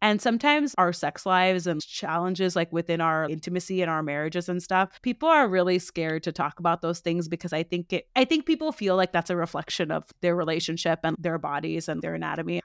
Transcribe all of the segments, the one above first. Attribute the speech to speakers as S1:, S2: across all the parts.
S1: And sometimes our sex lives and challenges like within our intimacy and our marriages and stuff, people are really scared to talk about those things because I think people feel like that's a reflection of their relationship and their bodies and their anatomy.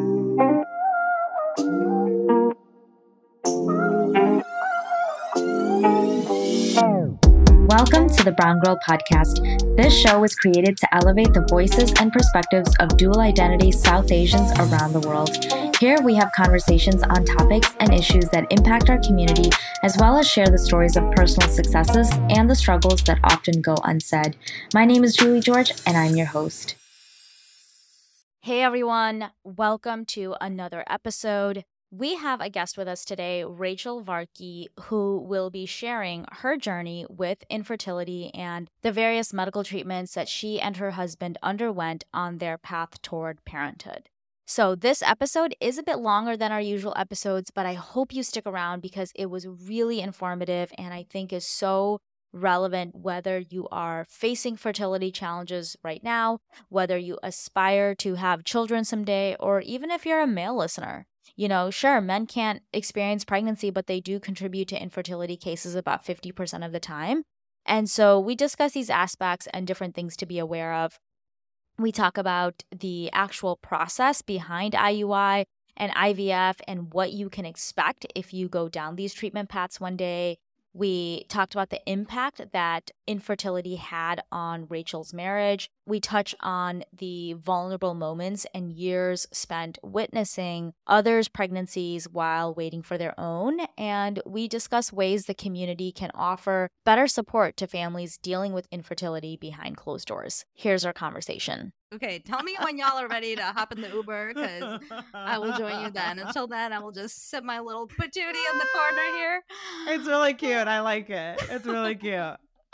S2: Welcome to the Brown Girl Podcast. This show was created to elevate the voices and perspectives of dual identity South Asians around the world. Here we have conversations on topics and issues that impact our community, as well as share the stories of personal successes and the struggles that often go unsaid. My name is Julie George, and I'm your host.
S3: Hey everyone, welcome to another episode. We have a guest with us today, Rachel Varkey, who will be sharing her journey with infertility and the various medical treatments that she and her husband underwent on their path toward parenthood. So this episode is a bit longer than our usual episodes, but I hope you stick around because it was really informative and I think is so relevant whether you are facing fertility challenges right now, whether you aspire to have children someday, or even if you're a male listener. You know, sure, men can't experience pregnancy, but they do contribute to infertility cases about 50% of the time. And so we discuss these aspects and different things to be aware of. We talk about the actual process behind IUI and IVF and what you can expect if you go down these treatment paths one day. We talked about the impact that infertility had on Rachel's marriage. We touch on the vulnerable moments and years spent witnessing others' pregnancies while waiting for their own. And we discuss ways the community can offer better support to families dealing with infertility behind closed doors. Here's our conversation.
S4: Okay, tell me when y'all are ready to hop in the Uber because I will join you then. Until then, I will just sit my little patootie in the corner here.
S1: It's really cute. I like it. It's really cute.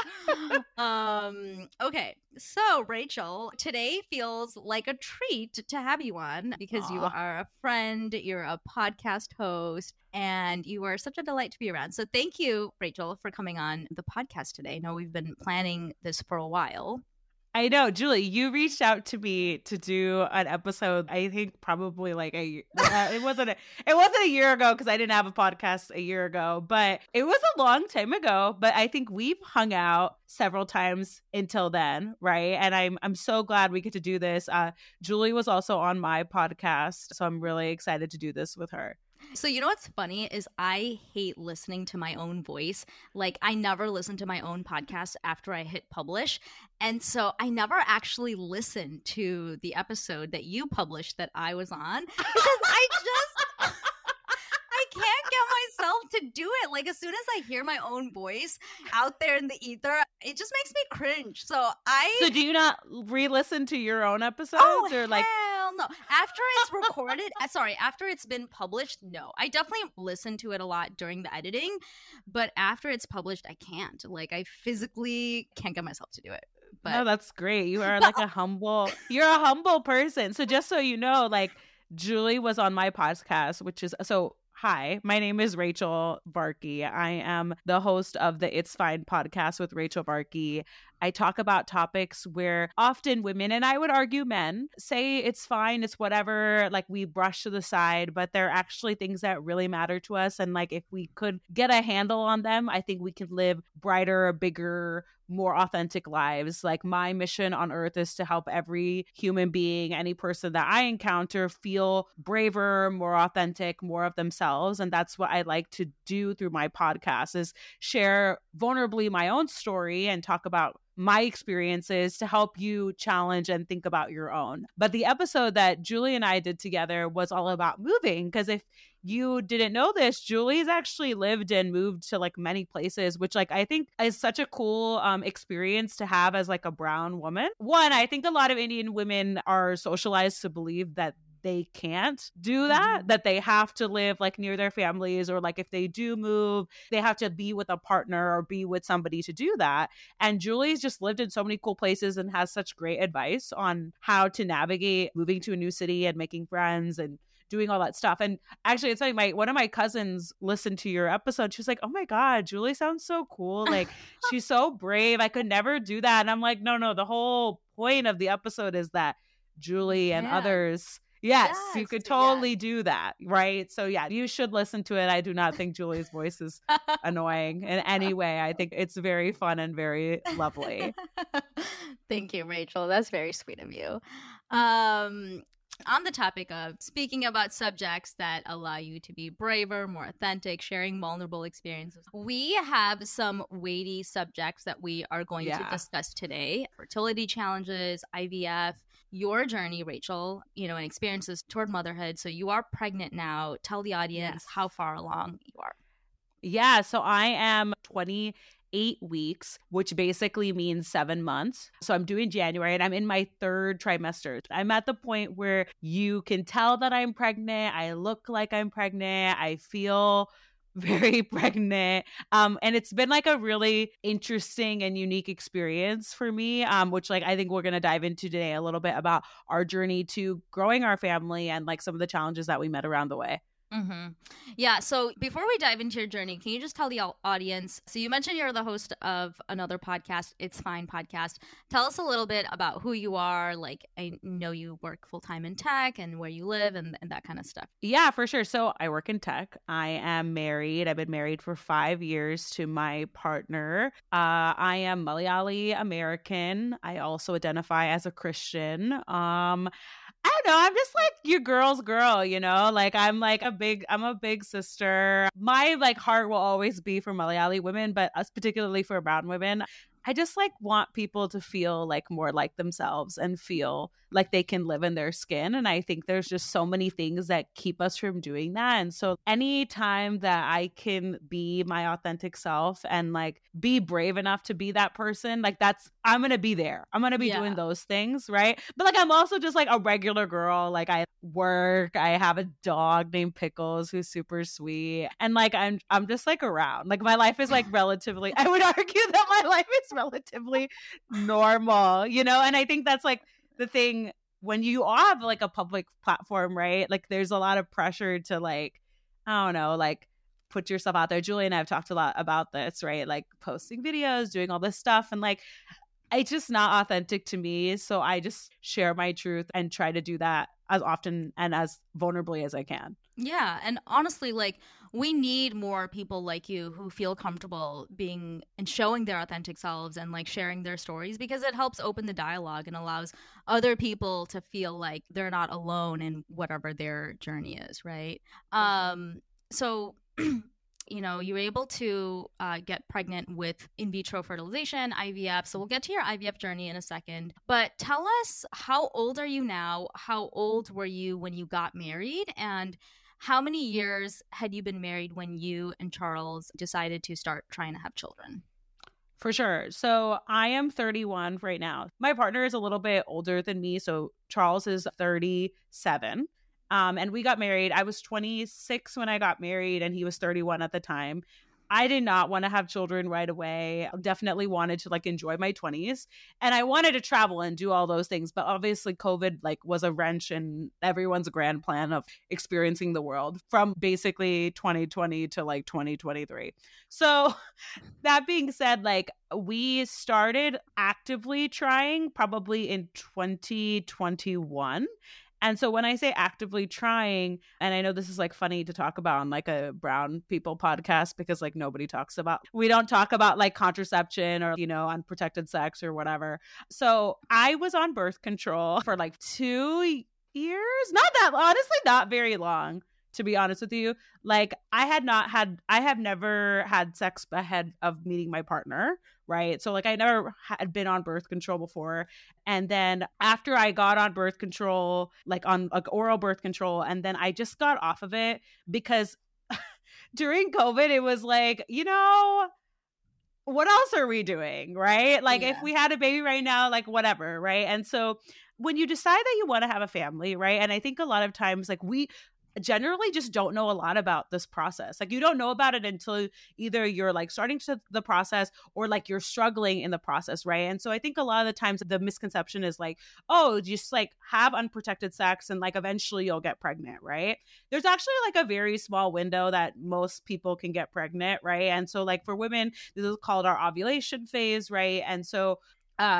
S4: Okay, so Rachel, today feels like a treat to have you on because you are a friend, you're a podcast host, and you are such a delight to be around. So thank you, Rachel, for coming on the podcast today. I know we've been planning this for a while.
S1: I know, Julie, you reached out to me to do an episode, I think probably like it wasn't a year ago because I didn't have a podcast a year ago, but it was a long time ago. But I think we've hung out several times until then, right? And I'm so glad we get to do this. Julie was also on my podcast, so I'm really excited to do this with her.
S4: So you know what's funny is I hate listening to my own voice. Like I never listen to my own podcast after I hit publish. And so I never actually listened to the episode that you published that I was on because I can't get myself to do it. Like as soon as I hear my own voice out there in the ether, it just makes me cringe. So
S1: do you not re-listen to your own episodes or like?
S4: Hell no. After it's recorded, after it's been published, no. I definitely listen to it a lot during the editing, but after it's published, I can't. Like I physically can't get myself to do it. But
S1: no, that's great. You are like you're a humble person. So just so you know, like Julie was on my podcast, hi, my name is Rachel Varkey. I am the host of the It's Fine podcast with Rachel Varkey. I talk about topics where often women, and I would argue men, say it's fine, it's whatever, like we brush to the side, but they're actually things that really matter to us. And like if we could get a handle on them, I think we could live brighter, bigger, more authentic lives. Like my mission on earth is to help every human being, any person that I encounter feel braver, more authentic, more of themselves. And that's what I like to do through my podcast is share vulnerably my own story and talk about my experiences to help you challenge and think about your own. But the episode that Julie and I did together was all about moving, because if you didn't know this, Julie's actually lived and moved to like many places, which like I think is such a cool experience to have as like a brown woman. One, I think a lot of Indian women are socialized to believe that they can't do that, that they have to live like near their families, or like if they do move, they have to be with a partner or be with somebody to do that. And Julie's just lived in so many cool places and has such great advice on how to navigate moving to a new city and making friends and doing all that stuff. And actually, it's like one of my cousins listened to your episode. She was like, oh my God, Julie sounds so cool. Like she's so brave. I could never do that. And I'm like, no, the whole point of the episode is that Julie and others Yes, you could
S4: Yes.
S1: totally do that, right? So yeah, you should listen to it. I do not think Julie's voice is annoying in any way. I think it's very fun and very lovely.
S4: Thank you, Rachel. That's very sweet of you. On the topic of speaking about subjects that allow you to be braver, more authentic, sharing vulnerable experiences, we have some weighty subjects that we are going to discuss today. Fertility challenges, IVF, your journey, Rachel, and experiences toward motherhood. So you are pregnant now. Tell the audience how far along you are.
S1: Yeah, so I am 28 weeks, which basically means 7 months. So I'm due in January and I'm in my 3rd trimester. I'm at the point where you can tell that I'm pregnant. I look like I'm pregnant. I feel very pregnant. And it's been like a really interesting and unique experience for me, which like I think we're going to dive into today a little bit about our journey to growing our family and like some of the challenges that we met around the way.
S4: Mm-hmm. Yeah. So before we dive into your journey, can you just tell the audience? So you mentioned you're the host of another podcast, It's Fine podcast. Tell us a little bit about who you are. Like, I know you work full time in tech and where you live and that kind of stuff.
S1: Yeah, for sure. So I work in tech. I am married. I've been married for 5 years to my partner. I am Malayali American. I also identify as a Christian. I don't know. I'm just like your girl's girl, like I'm a big sister. My like heart will always be for Malayali women, but us particularly for brown women. I just like want people to feel like more like themselves and feel like they can live in their skin. And I think there's just so many things that keep us from doing that. And so anytime that I can be my authentic self and like be brave enough to be that person, like I'm going to be there. I'm going to be doing those things. Right. But like, I'm also just like a regular girl. Like I work, I have a dog named Pickles who's super sweet. And like, I'm just like around, like my life is like relatively, I would argue that my life is relatively normal, and I think that's like the thing when you have like a public platform, right? Like there's a lot of pressure to like, I don't know, like put yourself out there. Julie and I have talked a lot about this, right? Like posting videos, doing all this stuff. And like, it's just not authentic to me. So I just share my truth and try to do that as often and as vulnerably as I can.
S4: Yeah. And honestly, like we need more people like you who feel comfortable being and showing their authentic selves and like sharing their stories, because it helps open the dialogue and allows other people to feel like they're not alone in whatever their journey is. Right. So you were able to get pregnant with in vitro fertilization, IVF. So we'll get to your IVF journey in a second. But tell us, how old are you now? How old were you when you got married? And how many years had you been married when you and Charles decided to start trying to have children?
S1: For sure. So I am 31 right now. My partner is a little bit older than me. So Charles is 37. And we got married. I was 26 when I got married and he was 31 at the time. I did not want to have children right away. I definitely wanted to like enjoy my 20s and I wanted to travel and do all those things. But obviously COVID like was a wrench in everyone's grand plan of experiencing the world from basically 2020 to like 2023. So that being said, like we started actively trying probably in 2021. And so when I say actively trying, and I know this is like funny to talk about on like a brown people podcast because like we don't talk about like contraception or, unprotected sex or whatever. So I was on birth control for like 2 years, honestly, not very long, to be honest with you. Like I have never had sex ahead of meeting my partner. Right. So like I never had been on birth control before. And then after I got on birth control, like on like oral birth control, and then I just got off of it because during COVID, it was like, what else are we doing? Right. Like if we had a baby right now, like whatever. Right. And so when you decide that you want to have a family, right. And I think a lot of times like we generally just don't know a lot about this process. Like you don't know about it until either you're like starting to the process or like you're struggling in the process, right? And so I think a lot of the times the misconception is like, oh, just like have unprotected sex and like eventually you'll get pregnant, right? There's actually like a very small window that most people can get pregnant, right? And so like for women, this is called our ovulation phase, right? And so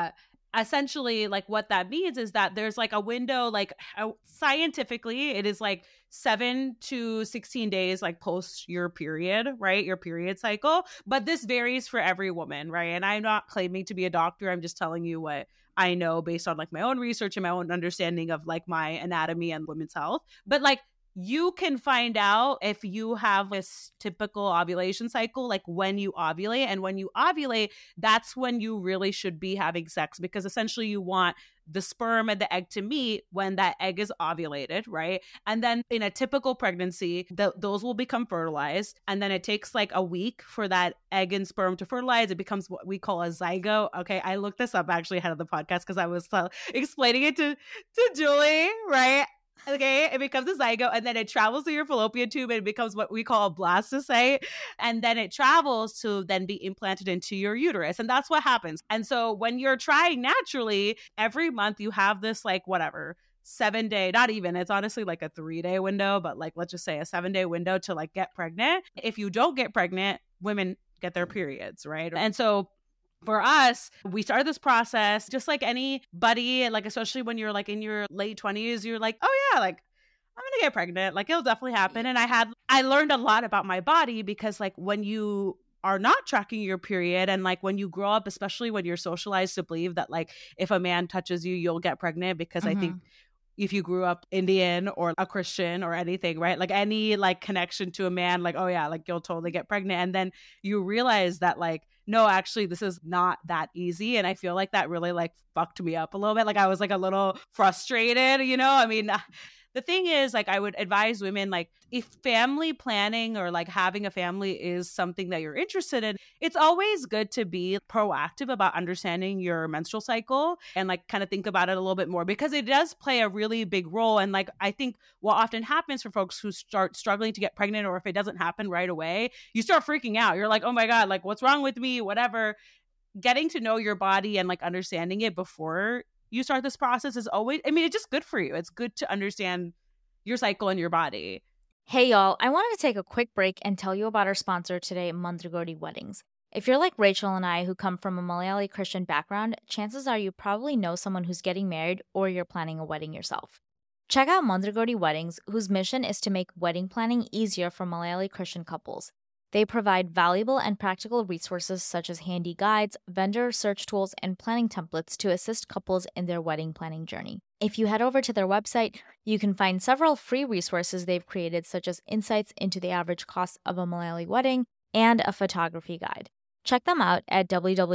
S1: essentially, like what that means is that there's like a window, like scientifically, it is like 7 to 16 days like post your period, right? Your period cycle. But this varies for every woman, right? And I'm not claiming to be a doctor. I'm just telling you what I know based on like my own research and my own understanding of like my anatomy and women's health. But like, you can find out if you have a typical ovulation cycle, like when you ovulate. And when you ovulate, that's when you really should be having sex, because essentially you want the sperm and the egg to meet when that egg is ovulated, right? And then in a typical pregnancy, those will become fertilized. And then it takes like a week for that egg and sperm to fertilize. It becomes what we call a zygote. Okay, I looked this up actually ahead of the podcast because I was explaining it to Julie, right? Okay, it becomes a zygote, and then it travels through your fallopian tube and it becomes what we call a blastocyte. And then it travels to then be implanted into your uterus. And that's what happens. And so when you're trying naturally, every month you have this like whatever 7-day, not even, it's honestly like a 3-day window, but like let's just say a 7-day window to like get pregnant. If you don't get pregnant, women get their periods, right? And so for us, we started this process just like anybody, like especially when you're like in your late 20s, you're like, oh yeah, like I'm gonna get pregnant, like it'll definitely happen. And I learned a lot about my body, because like when you are not tracking your period, and like when you grow up, especially when you're socialized to believe that like if a man touches you, you'll get pregnant, because I think if you grew up Indian or a Christian or anything, right? Like any like connection to a man, like, oh yeah, like you'll totally get pregnant. And then you realize that like, no, actually this is not that easy. And I feel like that really like fucked me up a little bit. Like I was like a little frustrated, you know? I mean, the thing is, like, I would advise women, like, if family planning or like having a family is something that you're interested in, it's always good to be proactive about understanding your menstrual cycle and like kind of think about it a little bit more, because it does play a really big role. And like, I think what often happens for folks who start struggling to get pregnant, or if it doesn't happen right away, you start freaking out. You're like, oh my God, like what's wrong with me? Whatever. Getting to know your body and like understanding it before you start this process is always, I mean, it's just good for you. It's good to understand your cycle and your body.
S3: Hey, y'all, I wanted to take a quick break and tell you about our sponsor today, Mandragori Weddings. If you're like Rachel and I, who come from a Malayali Christian background, chances are you probably know someone who's getting married, or you're planning a wedding yourself. Check out Mandragori Weddings, whose mission is to make wedding planning easier for Malayali Christian couples. They provide valuable and practical resources such as handy guides, vendor search tools, and planning templates to assist couples in their wedding planning journey. If you head over to their website, you can find several free resources they've created, such as insights into the average cost of a Malayali wedding and a photography guide. Check them out at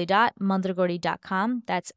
S3: www.mandragori.com. That's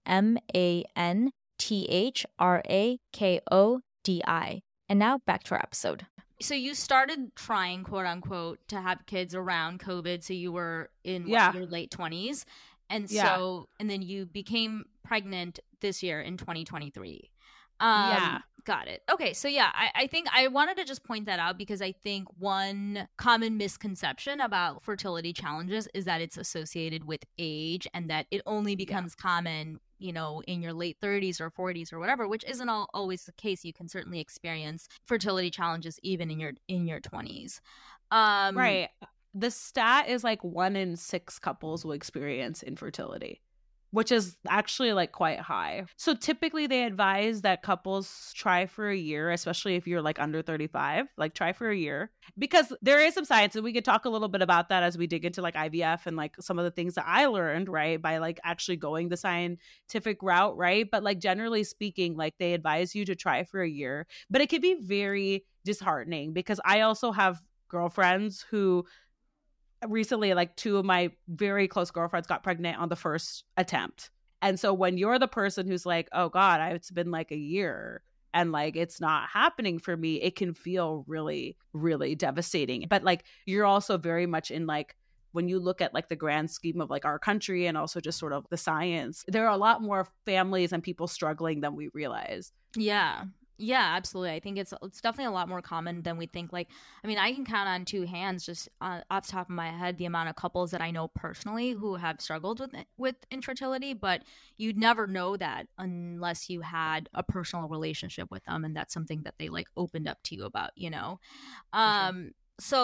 S3: MANTHRAKODI. And now back to our episode.
S4: So you started trying, quote unquote, to have kids around COVID. So you were in your late 20s. And so, and then you became pregnant this year in 2023. Got it. Okay. So yeah, I think I wanted to just point that out, because I think one common misconception about fertility challenges is that it's associated with age, and that it only becomes common, you know, in your late 30s or 40s or whatever, which isn't always the case. You can certainly experience fertility challenges even in your 20s.
S1: Right. The stat is like 1 in 6 couples will experience infertility, which is actually like quite high. So typically they advise that couples try for a year, especially if you're like under 35, like try for a year, because there is some science, and we could talk a little bit about that as we dig into like IVF and like some of the things that I learned, right, by like actually going the scientific route, right? But like generally speaking, like they advise you to try for a year, but it can be very disheartening, because I also have girlfriends who recently, like 2 of my very close girlfriends got pregnant on the first attempt. And so when you're the person who's like, oh God, it's been like a year and like it's not happening for me, it can feel really, really devastating. But like you're also very much in like, when you look at like the grand scheme of like our country and also just sort of the science, there are a lot more families and people struggling than we realize.
S4: Yeah, absolutely. I think it's definitely a lot more common than we think. Like, I mean, I can count on 2 hands, just off the top of my head, the amount of couples that I know personally who have struggled with infertility, but you'd never know that unless you had a personal relationship with them, and that's something that they like opened up to you about, you know?
S1: Sure.
S4: So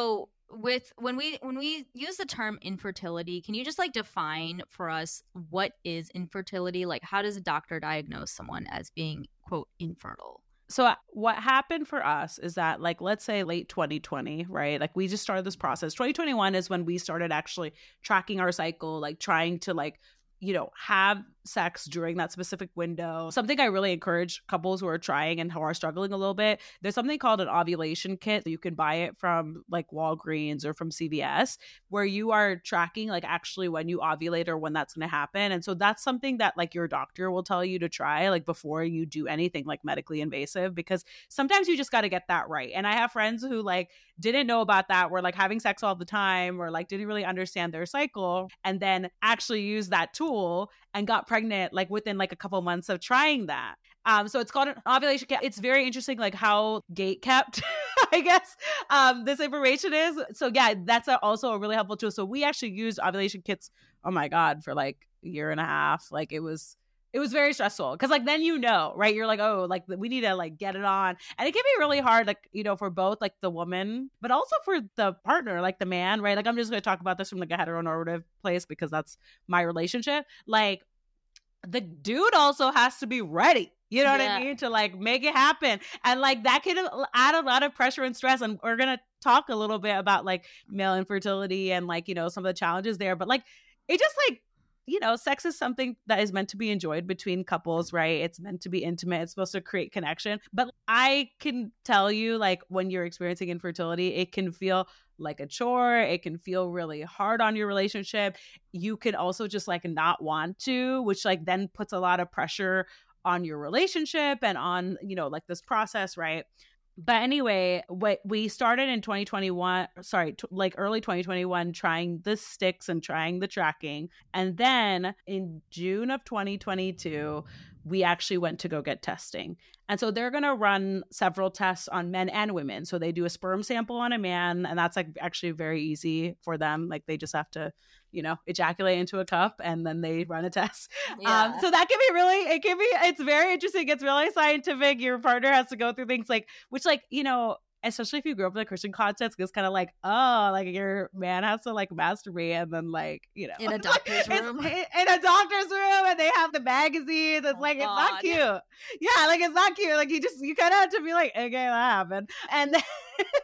S4: when we use the term infertility, can you just like define for us what is infertility? Like, how does a doctor diagnose someone as being, quote, infertile?
S1: So what happened for us is that, like, let's say late 2020, right? Like, we just started this process. 2021 is when we started actually tracking our cycle, like trying to like, you know, have sex during that specific window. Something I really encourage couples who are trying and who are struggling a little bit, there's something called an ovulation kit. You can buy it from like Walgreens or from CVS, where you are tracking like actually when you ovulate or when that's going to happen. And so that's something that like your doctor will tell you to try like before you do anything like medically invasive, because sometimes you just got to get that right. And I have friends who like didn't know about that, were like having sex all the time or like didn't really understand their cycle, and then actually use that tool and got pregnant like within like a couple months of trying that. So it's called an ovulation kit. It's very interesting, like how gate kept, I guess, this information is. So yeah, that's also a really helpful tool. So we actually used ovulation kits, oh my God, for like a year and a half. Like it was very stressful because like then you know, right? You're like, oh, like we need to like get it on. And it can be really hard, like, you know, for both like the woman, but also for the partner, like the man, right? Like I'm just going to talk about this from like a heteronormative place because that's my relationship. Like the dude also has to be ready. You know what I mean? To like make it happen. And like that can add a lot of pressure and stress. And we're going to talk a little bit about like male infertility and like, you know, some of the challenges there. But like it just like, you know, sex is something that is meant to be enjoyed between couples, right? It's meant to be intimate. It's supposed to create connection. But I can tell you, like, when you're experiencing infertility, it can feel like a chore. It can feel really hard on your relationship. You can also just like not want to, which like then puts a lot of pressure on your relationship and on, you know, like this process, right? But anyway, what we started in 2021, like early 2021, trying the sticks and trying the tracking. And then in June of 2022, we actually went to go get testing. And so they're going to run several tests on men and women. So they do a sperm sample on a man, and that's like actually very easy for them. Like they just have to, you know, ejaculate into a cup and then they run a test. Yeah. So that can be really, it's very interesting. It's really scientific. Your partner has to go through things like, which like, you know, especially if you grew up in a Christian context, it's kind of like, oh, like your man has to like masturbate and then like, you know,
S4: in a doctor's room.
S1: In a doctor's room, and they have the magazines. It's like, God. It's not cute. Yeah, like it's not cute. Like you kind of have to be like, okay, that happened. And then,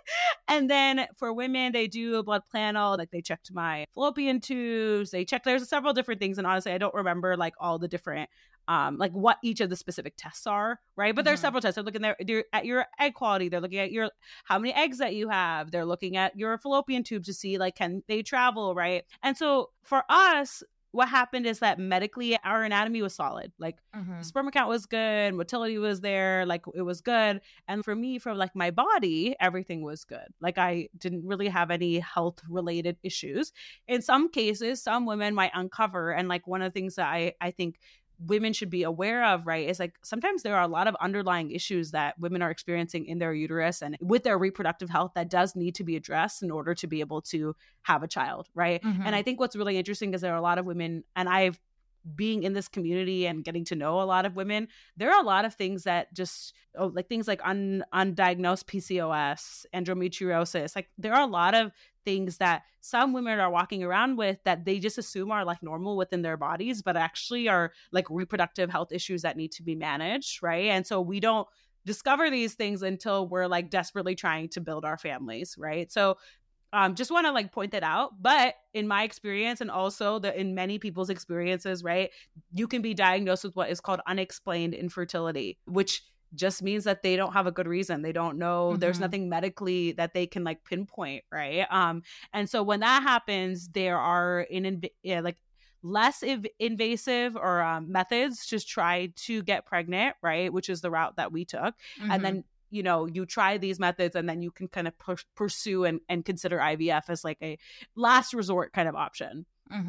S1: and then for women, they do a blood panel. Like they checked my fallopian tubes. They checked, there's several different things. And honestly, I don't remember like all the different like what each of the specific tests are, right? But there's several tests. They're looking there at your egg quality. They're looking at your how many eggs that you have. They're looking at your fallopian tubes to see like can they travel, right? And so for us, what happened is that medically our anatomy was solid. Like sperm count was good, motility was there, like it was good. And for me, for like my body, everything was good. Like I didn't really have any health related issues. In some cases, some women might uncover, and like one of the things that I think women should be aware of, right, is like sometimes there are a lot of underlying issues that women are experiencing in their uterus and with their reproductive health that does need to be addressed in order to be able to have a child, right? And I think what's really interesting is there are a lot of women, and I've being in this community and getting to know a lot of women, there are a lot of things that just like things like undiagnosed PCOS, endometriosis, like there are a lot of things that some women are walking around with that they just assume are like normal within their bodies, but actually are like reproductive health issues that need to be managed, right? And so we don't discover these things until we're like desperately trying to build our families, right? So just want to like point that out. But in my experience, and also in many people's experiences, right, you can be diagnosed with what is called unexplained infertility, which just means that they don't have a good reason. They don't know. There's nothing medically that they can like pinpoint, right? And so when that happens, there are like less invasive or methods to try to get pregnant, right? Which is the route that we took. And then you know, you try these methods and then you can kind of pursue and consider IVF as like a last resort kind of option.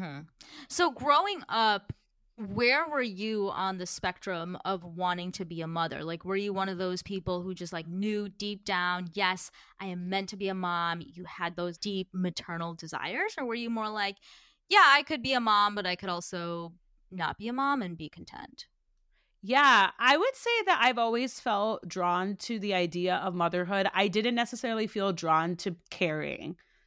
S4: So growing up, where were you on the spectrum of wanting to be a mother? Like, were you one of those people who just like knew deep down, yes, I am meant to be a mom? You had those deep maternal desires? Or were you more like, yeah, I could be a mom, but I could also not be a mom and be content?
S1: Yeah, I would say that I've always felt drawn to the idea of motherhood. I didn't necessarily feel drawn to carrying.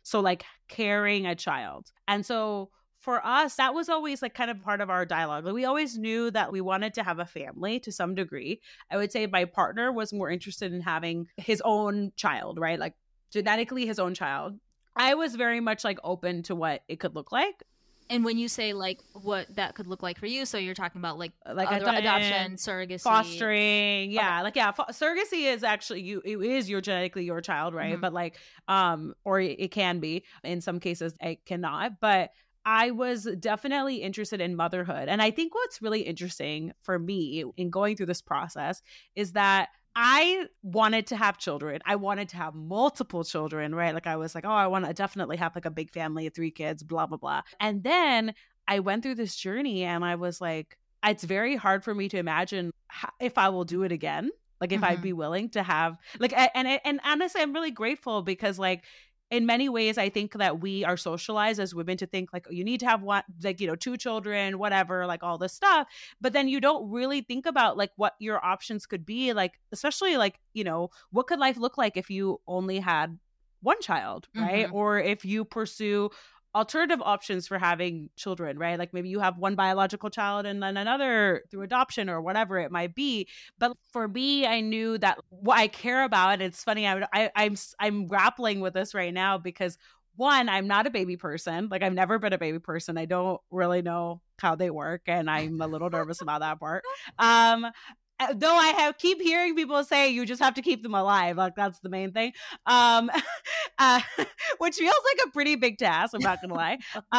S1: So like carrying a child. And so for us, that was always like kind of part of our dialogue. Like we always knew that we wanted to have a family to some degree. I would say my partner was more interested in having his own child, right? Like genetically his own child. I was very much like open to what it could look like.
S4: And when you say like what that could look like for you, so you're talking about like
S3: adoption,
S4: surrogacy,
S1: fostering, surrogacy is actually it is your genetically your child, right? But like or it can be, in some cases it cannot, but I was definitely interested in motherhood. And I think what's really interesting for me in going through this process is that I wanted to have children. I wanted to have multiple children, right? Like I was like, oh, I want to definitely have like a big family of 3 kids, blah, blah, blah. And then I went through this journey and I was like, it's very hard for me to imagine if I will do it again. Like if I'd be willing to have like, and honestly, I'm really grateful because like, in many ways, I think that we are socialized as women to think like you need to have one, like, 2 children, whatever, like all this stuff. But then you don't really think about like what your options could be, like, especially like, what could life look like if you only had one child, right? Or if you pursue alternative options for having children, right? Like maybe you have one biological child and then another through adoption or whatever it might be. But for me, I knew that what I care about, it's funny, I'm grappling with this right now because one, I'm not a baby person. Like I've never been a baby person. I don't really know how they work and I'm a little nervous about that part. Though I keep hearing people say you just have to keep them alive, like that's the main thing, which feels like a pretty big task. I'm not gonna lie,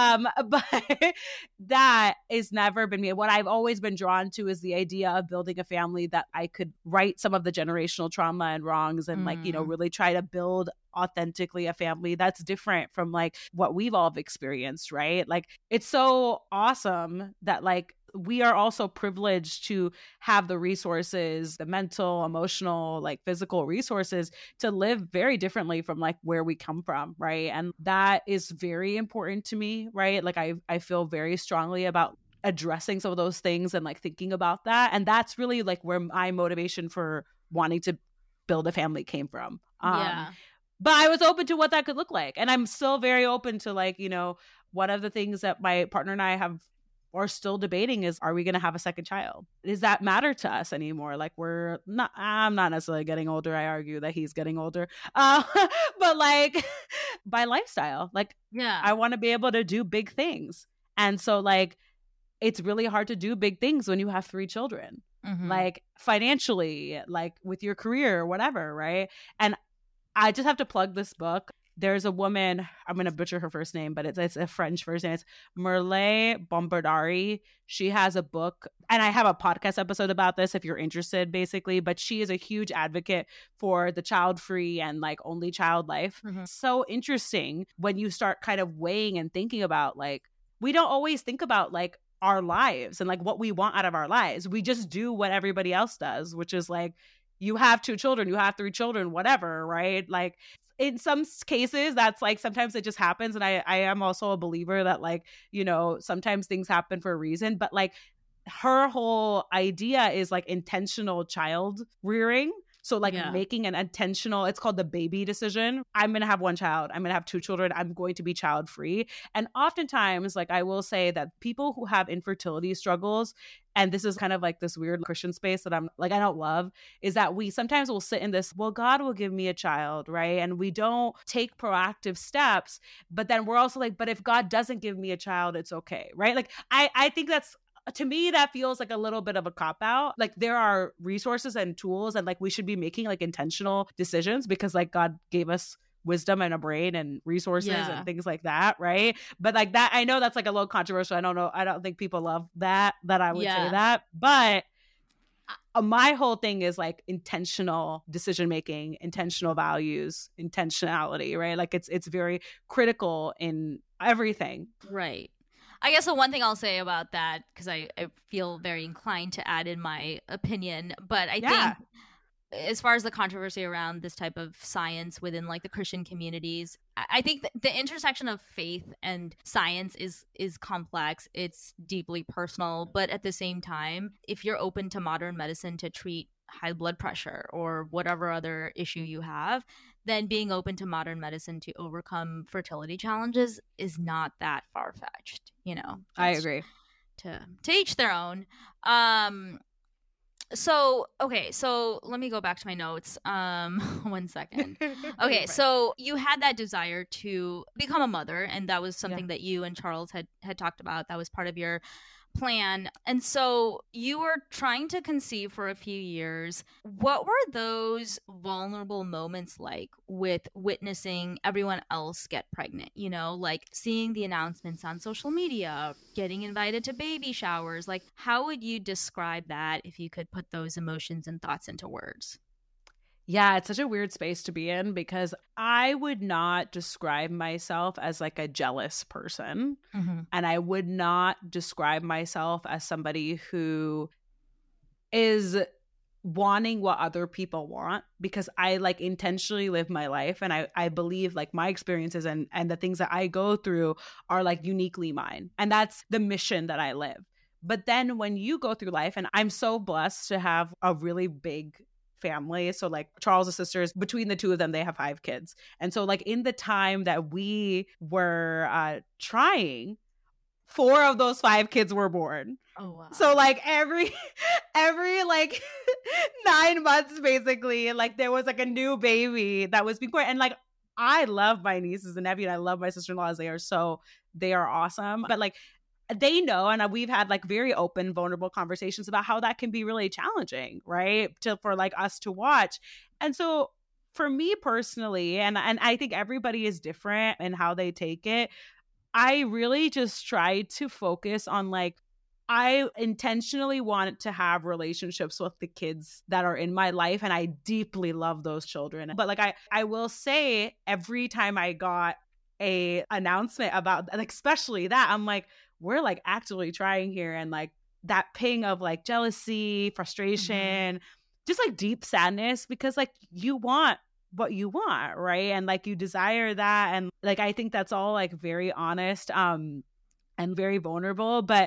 S1: but that has never been me. What I've always been drawn to is the idea of building a family that I could right some of the generational trauma and wrongs, and like really try to build authentically a family that's different from like what we've all experienced, right? Like it's so awesome that like we are also privileged to have the resources, the mental, emotional, like physical resources to live very differently from like where we come from, right? And that is very important to me, right? Like I feel very strongly about addressing some of those things and like thinking about that. And that's really like where my motivation for wanting to build a family came from. But I was open to what that could look like. And I'm still very open to like, one of the things that my partner and I are still debating is, are we going to have a second child? Does that matter to us anymore? Like I'm not necessarily getting older. I argue that he's getting older. But like by lifestyle, like I want to be able to do big things. And so like, it's really hard to do big things when you have 3 children, like financially, like with your career or whatever. Right. And I just have to plug this book. There's a woman, I'm going to butcher her first name, but it's a French first name. It's Merle Bombardari. She has a book, and I have a podcast episode about this if you're interested, basically. But she is a huge advocate for the child-free and like only child life. So interesting when you start kind of weighing and thinking about like, we don't always think about like our lives and like what we want out of our lives. We just do what everybody else does, which is like, you have 2 children, you have 3 children, whatever, right? Like in some cases, that's like sometimes it just happens. And I am also a believer that like, sometimes things happen for a reason. But like her whole idea is like intentional child rearing. So like making an intentional, it's called the baby decision. I'm going to have 1 child. I'm going to have 2 children. I'm going to be child free. And oftentimes, like I will say that people who have infertility struggles, and this is kind of like this weird Christian space that I'm like, I don't love, is that we sometimes will sit in this, well, God will give me a child, right? And we don't take proactive steps, but then we're also like, but if God doesn't give me a child, it's okay, right? Like I think that's, to me, that feels like a little bit of a cop-out. Like there are resources and tools and like we should be making like intentional decisions because like God gave us wisdom and a brain and resources and things like that, right? But like that, I know that's like a little controversial. I don't know. I don't think people love that I would say that. But my whole thing is like intentional decision-making, intentional values, intentionality, right? Like it's very critical in everything.
S4: Right. I guess the one thing I'll say about that, because I feel very inclined to add in my opinion, but I think as far as the controversy around this type of science within like the Christian communities, I think the intersection of faith and science is complex. It's deeply personal, but at the same time, if you're open to modern medicine to treat high blood pressure or whatever other issue you have, then being open to modern medicine to overcome fertility challenges is not that far-fetched, you know.
S1: I agree.
S4: To each their own. So let me go back to my notes. 1 second. Okay, so you had that desire to become a mother, and that was something that you and Charles had talked about. That was part of your plan. And so you were trying to conceive for a few years. What were those vulnerable moments like with witnessing everyone else get pregnant? You know, like seeing the announcements on social media, getting invited to baby showers. Like, how would you describe that if you could put those emotions and thoughts into words?
S1: Yeah, it's such a weird space to be in because I would not describe myself as like a jealous person. And I would not describe myself as somebody who is wanting what other people want, because I like intentionally live my life. And I believe like my experiences and the things that I go through are like uniquely mine. And that's the mission that I live. But then when you go through life, and I'm so blessed to have a really big family. So like Charles' sisters, between the two of them, they have 5 kids. And so like in the time that we were trying, 4 of those 5 kids were born.
S4: Oh wow.
S1: So like every like 9 months basically, like there was like a new baby that was being born. And like I love my nieces and nephews, and I love my sister-in-laws. They are awesome. But like they know, and we've had like very open, vulnerable conversations about how that can be really challenging, right? For like us to watch. And so for me personally, and I think everybody is different in how they take it, I really just try to focus on like, I intentionally want to have relationships with the kids that are in my life, and I deeply love those children. But like I will say, every time I got a announcement about like, especially that, I'm like, we're like actually trying here. And like that ping of like jealousy, frustration, just like deep sadness, because like you want what you want, right? And like you desire that. And like I think that's all like very honest and very vulnerable. But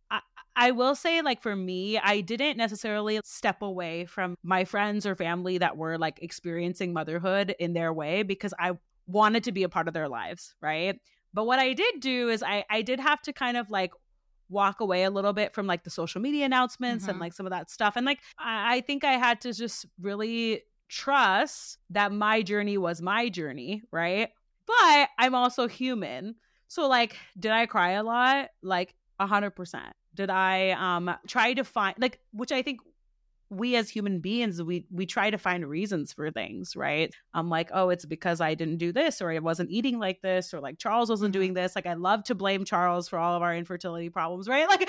S1: I will say, like, for me, I didn't necessarily step away from my friends or family that were like experiencing motherhood in their way, because I wanted to be a part of their lives, right? But what I did do is I did have to kind of like walk away a little bit from like the social media announcements and like some of that stuff. And like, I think I had to just really trust that my journey was my journey, right? But I'm also human. So like, did I cry a lot? Like 100%. Did I try to find like, which I think we as human beings, we try to find reasons for things, right? I'm like, oh, it's because I didn't do this, or I wasn't eating like this, or like Charles wasn't doing this. Like I love to blame Charles for all of our infertility problems, right? Like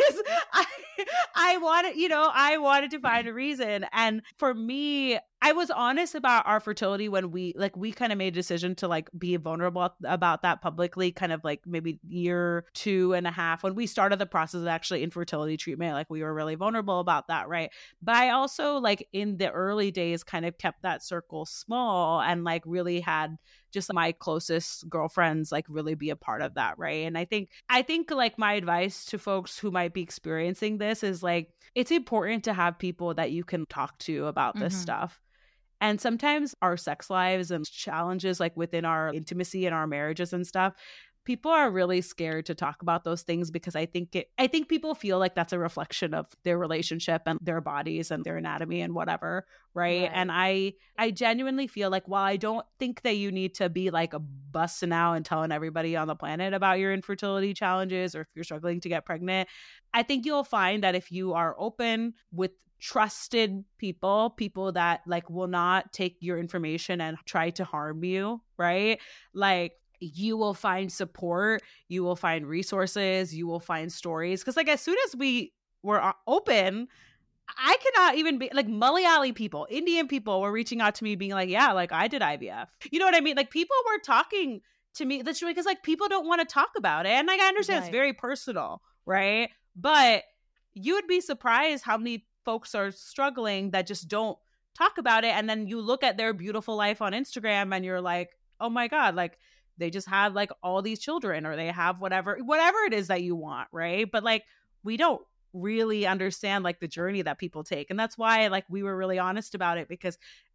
S1: I wanted to find a reason. And for me, I was honest about our fertility when we kind of made a decision to like be vulnerable about that publicly, kind of like maybe year 2.5 when we started the process of actually infertility treatment. Like we were really vulnerable about that, right? But I also like in the early days kind of kept that circle small and like really had just my closest girlfriends like really be a part of that, right? And I think like my advice to folks who might be experiencing this is like, it's important to have people that you can talk to about this stuff. And sometimes our sex lives and challenges like within our intimacy and our marriages and stuff, people are really scared to talk about those things because I think people feel like that's a reflection of their relationship and their bodies and their anatomy and whatever, right? And I genuinely feel like, while I don't think that you need to be like busting out and telling everybody on the planet about your infertility challenges, or if you're struggling to get pregnant, I think you'll find that if you are open with trusted people that like will not take your information and try to harm you, right? Like you will find support, you will find resources, you will find stories. Because like as soon as we were open, I cannot even be like Malayali people, Indian people were reaching out to me being like, yeah, like I did IVF. You know what I mean? Like people were talking to me. That's because like people don't want to talk about it. And like I understand it's very personal, right? But you would be surprised how many folks are struggling that just don't talk about it. And then you look at their beautiful life on Instagram and you're like, oh my God, like they just have like all these children, or they have whatever it is that you want, right? But like we don't really understand like the journey that people take. And that's why like we were really honest about it, because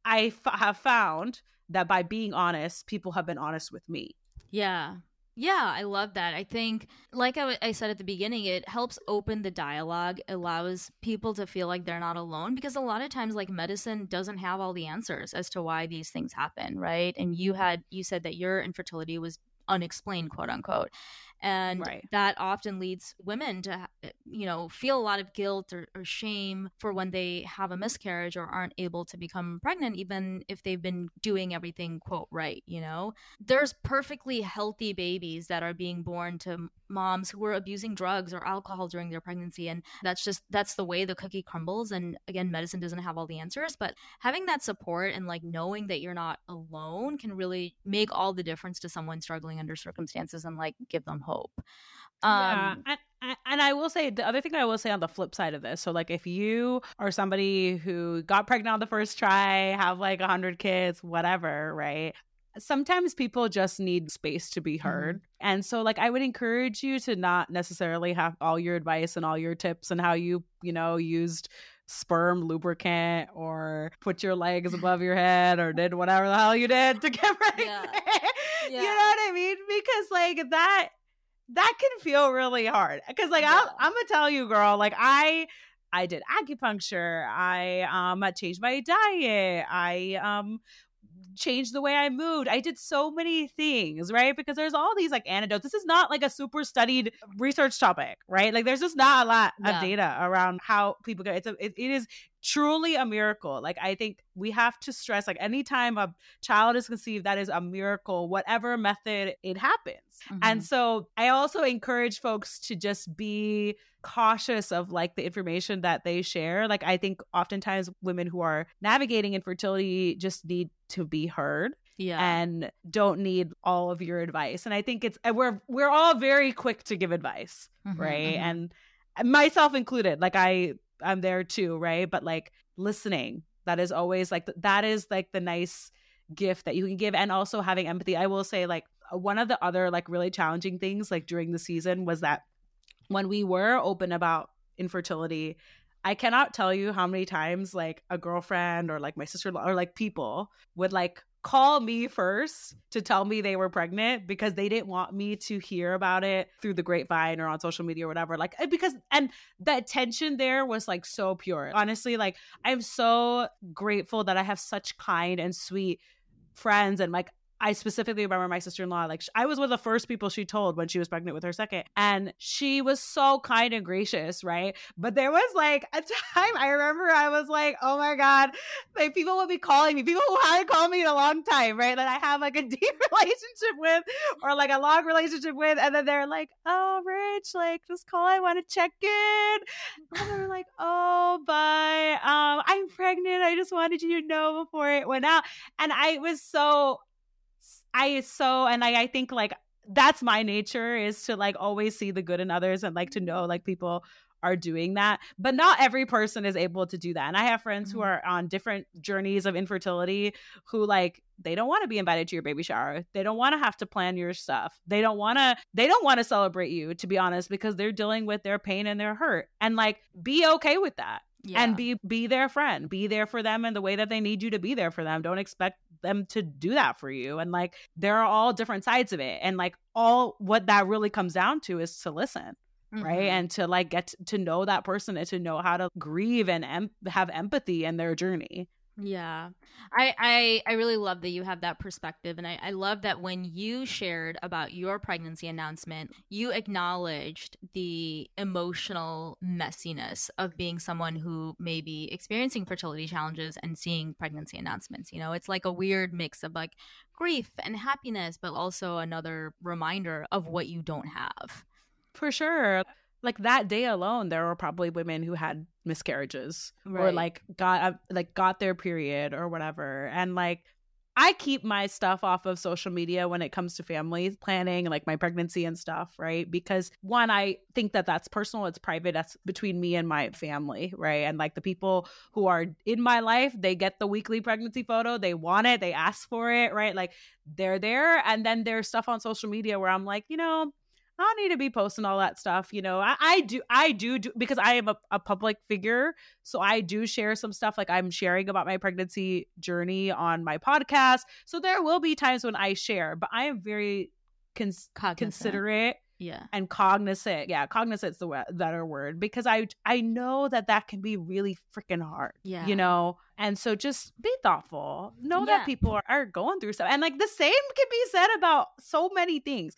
S1: have found that by being honest, people have been honest with me.
S3: Yeah. Yeah, I love that. I think, like I said at the beginning, it helps open the dialogue, allows people to feel like they're not alone, because a lot of times, like, medicine doesn't have all the answers as to why these things happen, right? And you said that your infertility was unexplained, quote unquote. And
S1: Right.
S3: that often leads women to, feel a lot of guilt or shame for when they have a miscarriage or aren't able to become pregnant, even if they've been doing everything, quote, right. There's perfectly healthy babies that are being born to moms who were abusing drugs or alcohol during their pregnancy. And that's the way the cookie crumbles. And again, medicine doesn't have all the answers, but having that support and like knowing that you're not alone can really make all the difference to someone struggling under circumstances and like give them hope.
S1: Yeah. And I will say, the other thing I will say on the flip side of this, so like if you are somebody who got pregnant on the first try, have like 100 kids, whatever, right? Sometimes people just need space to be heard. Mm-hmm. And so like I would encourage you to not necessarily have all your advice and all your tips and how you used sperm lubricant or put your legs above your head or did whatever the hell you did to get pregnant. Yeah. You know what I mean? Because like that can feel really hard. Because like I'm gonna tell you, girl, like I did acupuncture. I changed my diet. I changed the way I moved. I did so many things, right? Because there's all these like anecdotes. This is not like a super studied research topic, right? Like there's just not a lot of data around how people get it is truly a miracle. Like I think we have to stress, like anytime a child is conceived, that is a miracle, whatever method it happens. Mm-hmm. And so I also encourage folks to just be cautious of like the information that they share. Like I think oftentimes women who are navigating infertility just need to be heard. Yeah. And don't need all of your advice. And I think we're all very quick to give advice, mm-hmm, right? Mm-hmm. And myself included, like I'm there too, right? But like listening, that is always like that is like the nice gift that you can give, and also having empathy. I will say like one of the other like really challenging things like during the season was that when we were open about infertility, I cannot tell you how many times like a girlfriend or like my sister-in-law or like people would like call me first to tell me they were pregnant because they didn't want me to hear about it through the grapevine or on social media or whatever. Like, because, and the attention there was like so pure. Honestly, like I'm so grateful that I have such kind and sweet friends. And like, I specifically remember my sister-in-law, like I was one of the first people she told when she was pregnant with her second. And she was so kind and gracious, right? But there was like a time I remember I was like, oh my God, like people would be calling me, people who hadn't called me in a long time, right? That I have like a deep relationship with or like a long relationship with. And then they're like, oh, Rich, like just call, I want to check in. And they're like, oh, but I'm pregnant. I just wanted you to know before it went out. And I think like that's my nature, is to like always see the good in others and like to know like people are doing that. But not every person is able to do that. And I have friends who are on different journeys of infertility who like, they don't want to be invited to your baby shower. They don't want to have to plan your stuff. They don't want to celebrate you, to be honest, because they're dealing with their pain and their hurt. And like, be okay with that. Yeah. And be their friend, be there for them in the way that they need you to be there for them. Don't expect them to do that for you. And like, there are all different sides of it. And like, all what that really comes down to is to listen, mm-hmm, right? And to like get to know that person and to know how to grieve and have empathy in their journey.
S3: Yeah. I really love that you have that perspective. And I love that when you shared about your pregnancy announcement, you acknowledged the emotional messiness of being someone who may be experiencing fertility challenges and seeing pregnancy announcements. You know, it's like a weird mix of like grief and happiness, but also another reminder of what you don't have.
S1: For sure. Like that day alone, there were probably women who had miscarriages, right, or like got their period or whatever. And like, I keep my stuff off of social media when it comes to family planning, like my pregnancy and stuff, right? Because one, I think that that's personal, it's private, that's between me and my family, right? And like the people who are in my life, they get the weekly pregnancy photo, they want it, they ask for it, right? Like they're there. And then there's stuff on social media where I'm like, I don't need to be posting all that stuff. You know, I do because I am a public figure. So I do share some stuff. Like I'm sharing about my pregnancy journey on my podcast. So there will be times when I share, but I am very considerate.
S3: Yeah.
S1: And cognizant. Yeah, cognizant's the better word, because I know that can be really freaking hard.
S3: Yeah.
S1: You know? And so just be thoughtful. Know that people are going through stuff. And like the same can be said about so many things.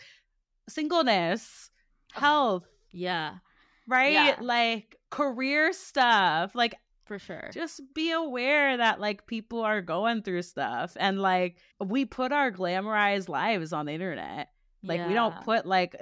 S1: Singleness, health.
S3: Yeah.
S1: Right?
S3: Yeah.
S1: Like career stuff. Like
S3: for sure.
S1: Just be aware that like people are going through stuff. And like we put our glamorized lives on the internet. Like we don't put like,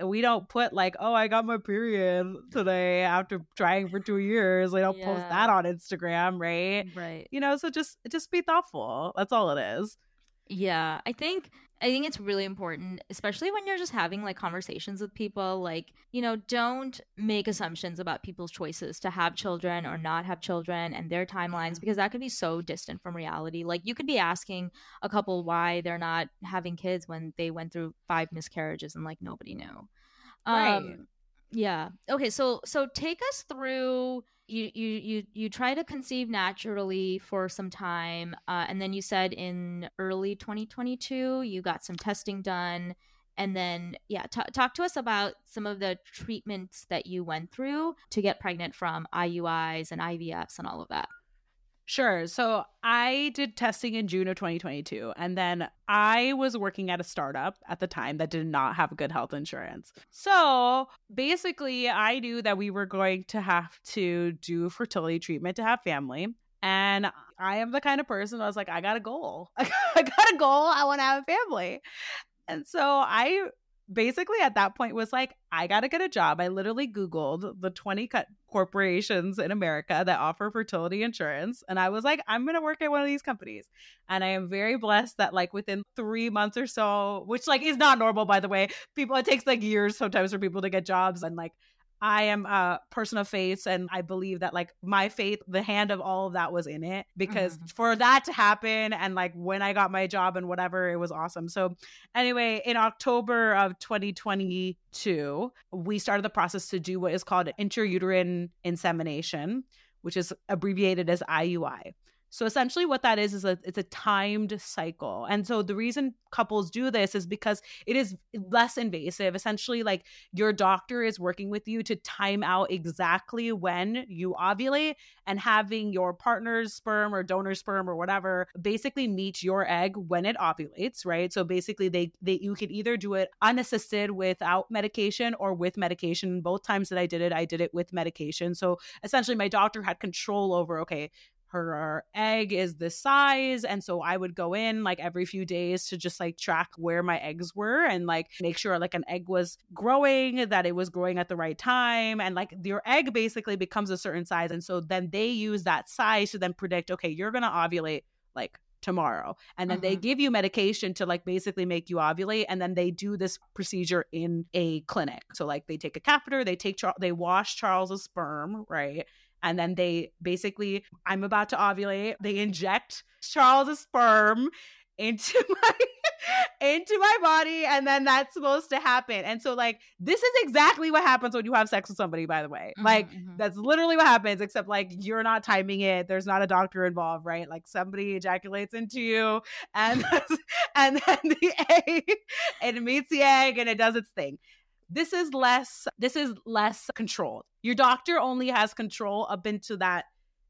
S1: oh, I got my period today after trying for 2 years. They don't post that on Instagram, right?
S3: Right.
S1: You know, so just be thoughtful. That's all it is.
S3: Yeah. I think it's really important, especially when you're just having like conversations with people, like, you know, don't make assumptions about people's choices to have children or not have children and their timelines, because that could be so distant from reality. Like you could be asking a couple why they're not having kids when they went through 5 miscarriages and like nobody knew.
S1: Right.
S3: Yeah. Okay. So take us through. You try to conceive naturally for some time, and then you said in early 2022 you got some testing done, and then talk to us about some of the treatments that you went through to get pregnant from IUIs and IVFs and all of that.
S1: Sure. So I did testing in June of 2022, and then I was working at a startup at the time that did not have good health insurance. So basically, I knew that we were going to have to do fertility treatment to have family. And I am the kind of person I was like, I got a goal. I got a goal. I want to have a family. And so I basically at that point was like, I got to get a job. I literally Googled the 20 corporations in America that offer fertility insurance. And I was like, I'm going to work at one of these companies. And I am very blessed that like within 3 months or so, which like is not normal, by the way, it takes like years sometimes for people to get jobs. And like, I am a person of faith, and I believe that like my faith, the hand of all of that was in it, because for that to happen, and like when I got my job and whatever, it was awesome. So anyway, in October of 2022, we started the process to do what is called intrauterine insemination, which is abbreviated as IUI. So essentially what that is it's a timed cycle. And so the reason couples do this is because it is less invasive. Essentially, like your doctor is working with you to time out exactly when you ovulate, and having your partner's sperm or donor sperm or whatever basically meet your egg when it ovulates, right? So basically you could either do it unassisted without medication or with medication. Both times that I did it with medication. So essentially my doctor had control over, okay, her egg is this size. And so I would go in like every few days to just like track where my eggs were and like make sure like an egg was growing, that it was growing at the right time. And like your egg basically becomes a certain size. And so then they use that size to then predict, okay, you're going to ovulate like tomorrow. And then they give you medication to like basically make you ovulate. And then they do this procedure in a clinic. So like they take a catheter, they wash Charles's sperm, right? And then they basically, I'm about to ovulate. They inject Charles's sperm into my body, and then that's supposed to happen. And so like this is exactly what happens when you have sex with somebody, by the way. Like that's literally what happens, except like you're not timing it. There's not a doctor involved, right? Like somebody ejaculates into you, and then the egg, it meets the egg and it does its thing. This is less controlled. Your doctor only has control up into that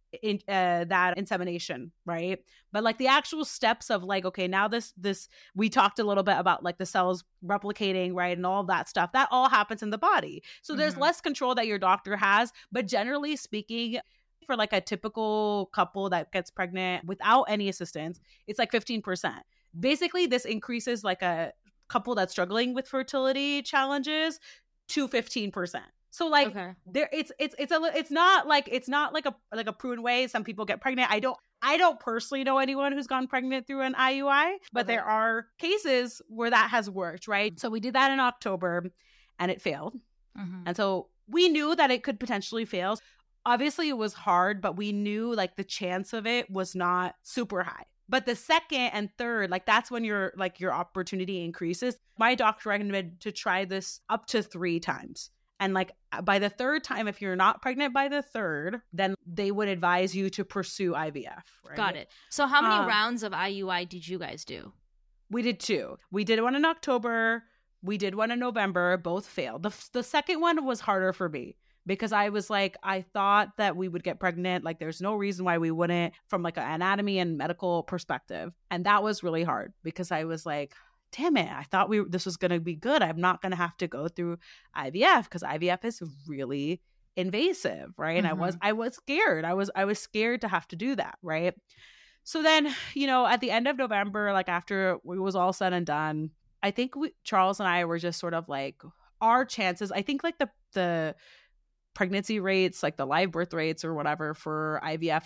S1: insemination, right? But like the actual steps of like, okay, now this we talked a little bit about like the cells replicating, right? And all of that stuff, that all happens in the body. So there's less control that your doctor has, but generally speaking, for like a typical couple that gets pregnant without any assistance, it's like 15%. Basically, this increases like a couple that's struggling with fertility challenges to 15%. So like there it's not like a proven way. Some people get pregnant. I don't personally know anyone who's gone pregnant through an IUI, but there are cases where that has worked, right? So we did that in October and it failed. And so we knew that it could potentially fail. Obviously it was hard, but we knew like the chance of it was not super high. But the second and third, like that's when your opportunity increases. My doctor recommended to try this up to 3 times. And like by the third time, if you're not pregnant by the third, then they would advise you to pursue IVF. Right?
S4: Got it. So how many rounds of IUI did you guys do?
S1: We did 2. We did one in October. We did one in November. Both failed. The second one was harder for me because I was like, I thought that we would get pregnant. Like there's no reason why we wouldn't from like an anatomy and medical perspective. And that was really hard because I was like, damn it, I thought this was going to be good. I'm not going to have to go through IVF because IVF is really invasive, right? And I was scared. I was scared to have to do that, right? So then, you know, at the end of November, like after it was all said and done, I think Charles and I were just sort of like our chances. I think like the pregnancy rates, like the live birth rates or whatever for IVF,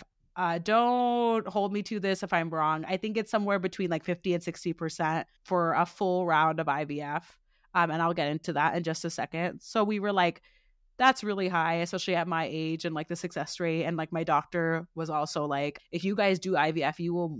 S1: don't hold me to this if I'm wrong. I think it's somewhere between like 50 and 60% for a full round of IVF. And I'll get into that in just a second. So we were like, that's really high, especially at my age and like the success rate. And like my doctor was also like, if you guys do IVF, you will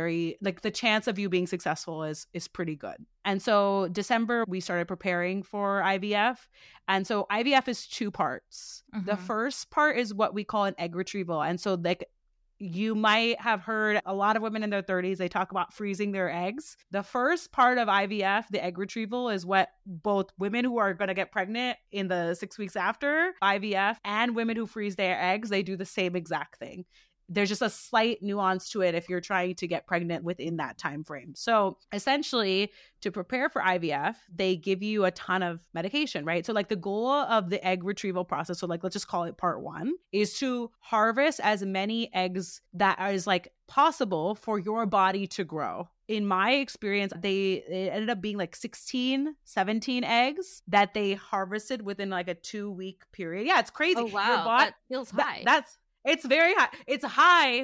S1: the chance of you being successful is pretty good. And so December, we started preparing for IVF. And so IVF is 2 parts. The first part is what we call an egg retrieval. And so like you might have heard a lot of women in their 30s, they talk about freezing their eggs. The first part of IVF, the egg retrieval, is what both women who are going to get pregnant in the 6 weeks after IVF and women who freeze their eggs, they do the same exact thing. There's just a slight nuance to it if you're trying to get pregnant within that time frame. So essentially, to prepare for IVF, they give you a ton of medication, right? So like the goal of the egg retrieval process, so like let's just call it part 1, is to harvest as many eggs that is like possible for your body to grow. In my experience, it ended up being like 16, 17 eggs that they harvested within like a 2-week period. Yeah, it's crazy.
S4: Oh, wow. That feels high.
S1: It's very high. It's high,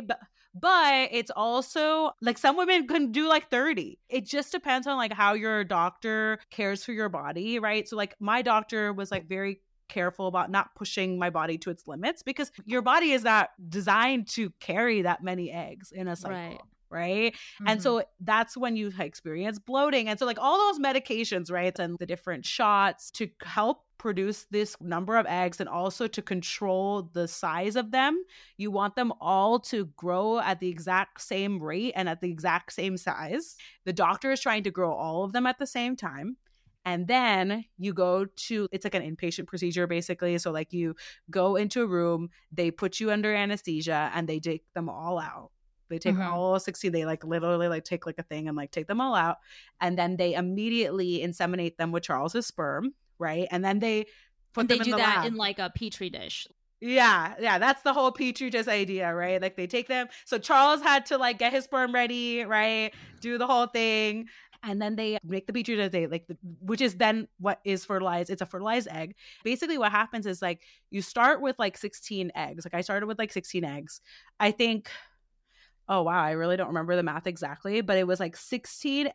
S1: but it's also like some women can do like 30. It just depends on like how your doctor cares for your body, right? So like my doctor was like very careful about not pushing my body to its limits because your body is not designed to carry that many eggs in a cycle. Right. And so that's when you experience bloating. And so like all those medications, right, and the different shots to help produce this number of eggs and also to control the size of them, you want them all to grow at the exact same rate and at the exact same size. The doctor is trying to grow all of them at the same time. And then you go to, it's like an inpatient procedure basically. So like you go into a room, they put you under anesthesia and they take them all out. They take all 16, they like literally like take like a thing and like take them all out. And then they immediately inseminate them with Charles's sperm, right? And then they put them in the lab. They do that
S4: in like a petri dish.
S1: Yeah. That's the whole petri dish idea, right? Like they take them. So Charles had to like get his sperm ready, right? Do the whole thing. And then they make the petri dish, which is then what is fertilized. It's a fertilized egg. Basically what happens is like you start with like 16 eggs. Like I started with like 16 eggs. I think... Oh, wow. I really don't remember the math exactly, but it was like 16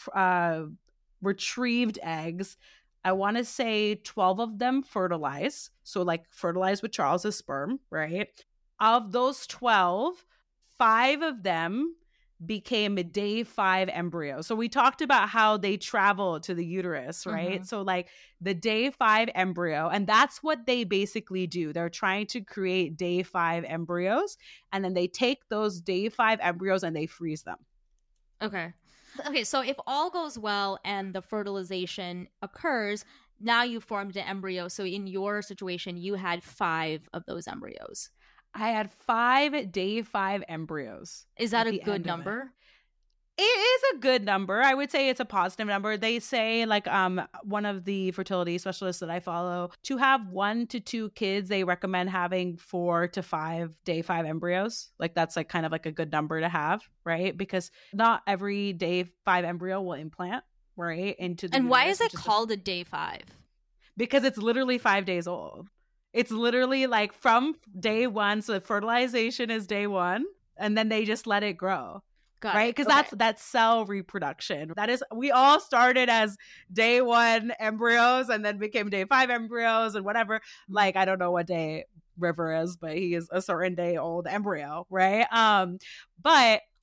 S1: retrieved eggs. I want to say 12 of them fertilized. So like fertilized with Charles's sperm, right? Of those 12, 5 of them became a day 5 embryo. So we talked about how they travel to the uterus, right? So like the day 5 embryo, and that's what they basically do. They're trying to create day 5 embryos, and then they take those day 5 embryos and they freeze them.
S4: Okay, so if all goes well and the fertilization occurs, now you formed an embryo. So in your situation, you had 5 of those embryos.
S1: I had 5 day 5 embryos.
S4: Is that a good number?
S1: It is a good number. I would say it's a positive number. They say like one of the fertility specialists that I follow, to have 1 to 2 kids, they recommend having 4 to 5 day 5 embryos. Like that's like kind of like a good number to have, right? Because not every day 5 embryo will implant, right, into the
S4: And why is it called a day 5?
S1: Because it's literally 5 days old. It's literally like from day 1. So fertilization is day 1 and then they just let it grow. Right? Because that's cell reproduction. That is, we all started as day 1 embryos and then became day 5 embryos and whatever. Like, I don't know what day River is, but he is a certain day old embryo. Right. But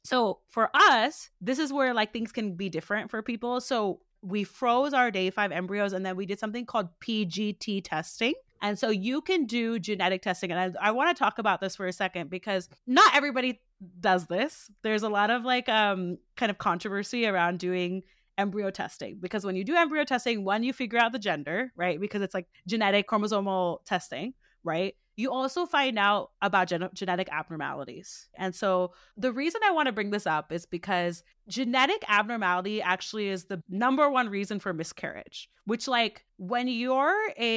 S1: So for us, this is where like things can be different for people. So we froze our day 5 embryos, and then we did something called PGT testing. And so you can do genetic testing. And I want to talk about this for a second because not everybody does this. There's a lot of like kind of controversy around doing embryo testing, because when you do embryo testing, one, you figure out the gender, right? Because it's like genetic chromosomal testing, right? You also find out about genetic abnormalities. And so the reason I want to bring this up is because genetic abnormality actually is the number one reason for miscarriage, which like when you're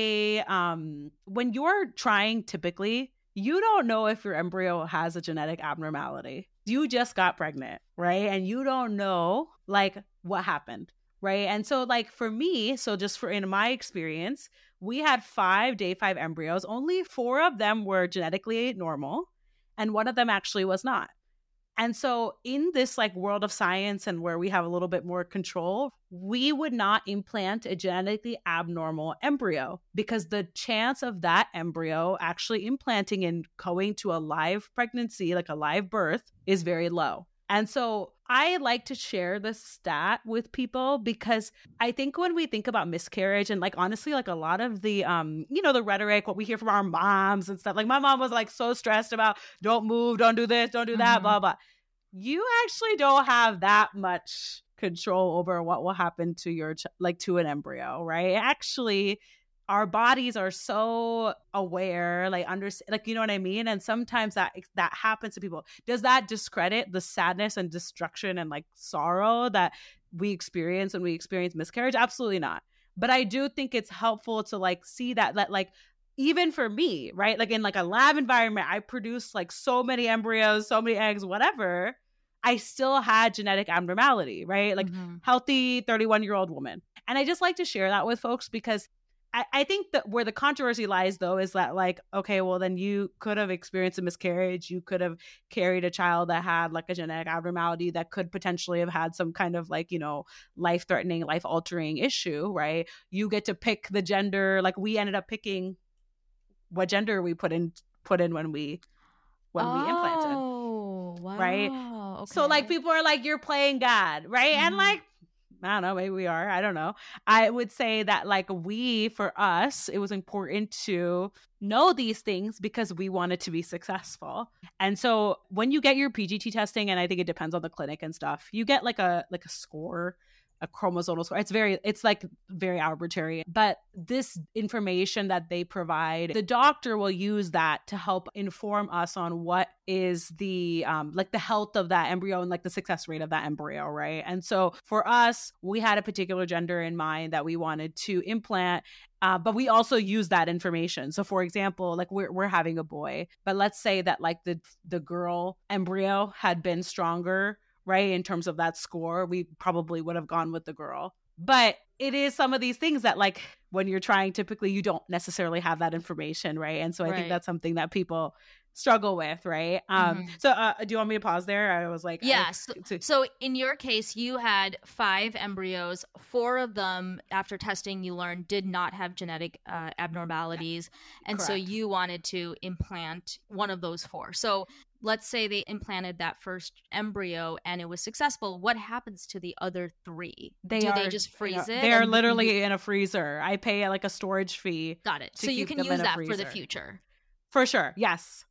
S1: trying, typically, you don't know if your embryo has a genetic abnormality. You just got pregnant, right? And you don't know like what happened, right? And so like for me, so just for in my experience, we had 5 day 5 embryos. Only 4 of them were genetically normal, and 1 of them actually was not. And so in this like world of science and where we have a little bit more control, we would not implant a genetically abnormal embryo because the chance of that embryo actually implanting and going to a live pregnancy, like a live birth, is very low. And so I like to share this stat with people because I think when we think about miscarriage and like honestly, like a lot of the, the rhetoric, what we hear from our moms and stuff, like my mom was like so stressed about don't move, don't do this, don't do that, blah, blah. You actually don't have that much control over what will happen to your, to an embryo, right? Actually, our bodies are so aware, you know what I mean? And sometimes that happens to people. Does that discredit the sadness and destruction and like sorrow that we experience when we experience miscarriage? Absolutely not. But I do think it's helpful to like see that like even for me, right? Like in like a lab environment, I produced like so many embryos, so many eggs, whatever. I still had genetic abnormality, right? Like healthy 31-year-old woman. And I just like to share that with folks because I think that where the controversy lies, though, is that like, okay, well, then you could have experienced a miscarriage. You could have carried a child that had like a genetic abnormality that could potentially have had some kind of like, life-threatening, life-altering issue, right? You get to pick the gender. Like we ended up picking what gender we put in when we implanted.
S3: Oh, wow.
S1: Right? Okay. So like people are like, you're playing God, right? And like, I don't know, maybe we are. I don't know. I would say that like for us, it was important to know these things because we wanted to be successful. And so when you get your PGT testing, and I think it depends on the clinic and stuff, you get like a score, a chromosomal score. It's like very arbitrary, but this information that they provide, the doctor will use that to help inform us on what is the like the health of that embryo and like the success rate of that embryo, right? And so for us, we had a particular gender in mind that we wanted to implant. But we also use that information. So for example, like we're having a boy, but let's say that like the girl embryo had been stronger, right? In terms of that score, we probably would have gone with the girl. But it is some of these things that like when you're trying, typically you don't necessarily have that information, right? And so I think that's something that people struggle with, right? So do you want me to pause there? I was like,
S3: yes. So in your case, you had 5 embryos. 4 of them, after testing, you learned did not have genetic abnormalities. And correct. So you wanted to implant one of those 4. So let's say they implanted that first embryo and it was successful. What happens to the other 3? They just freeze it?
S1: They're literally in a freezer. I pay like a storage fee.
S3: Got it. So you can use that for the future.
S1: For sure. Yes.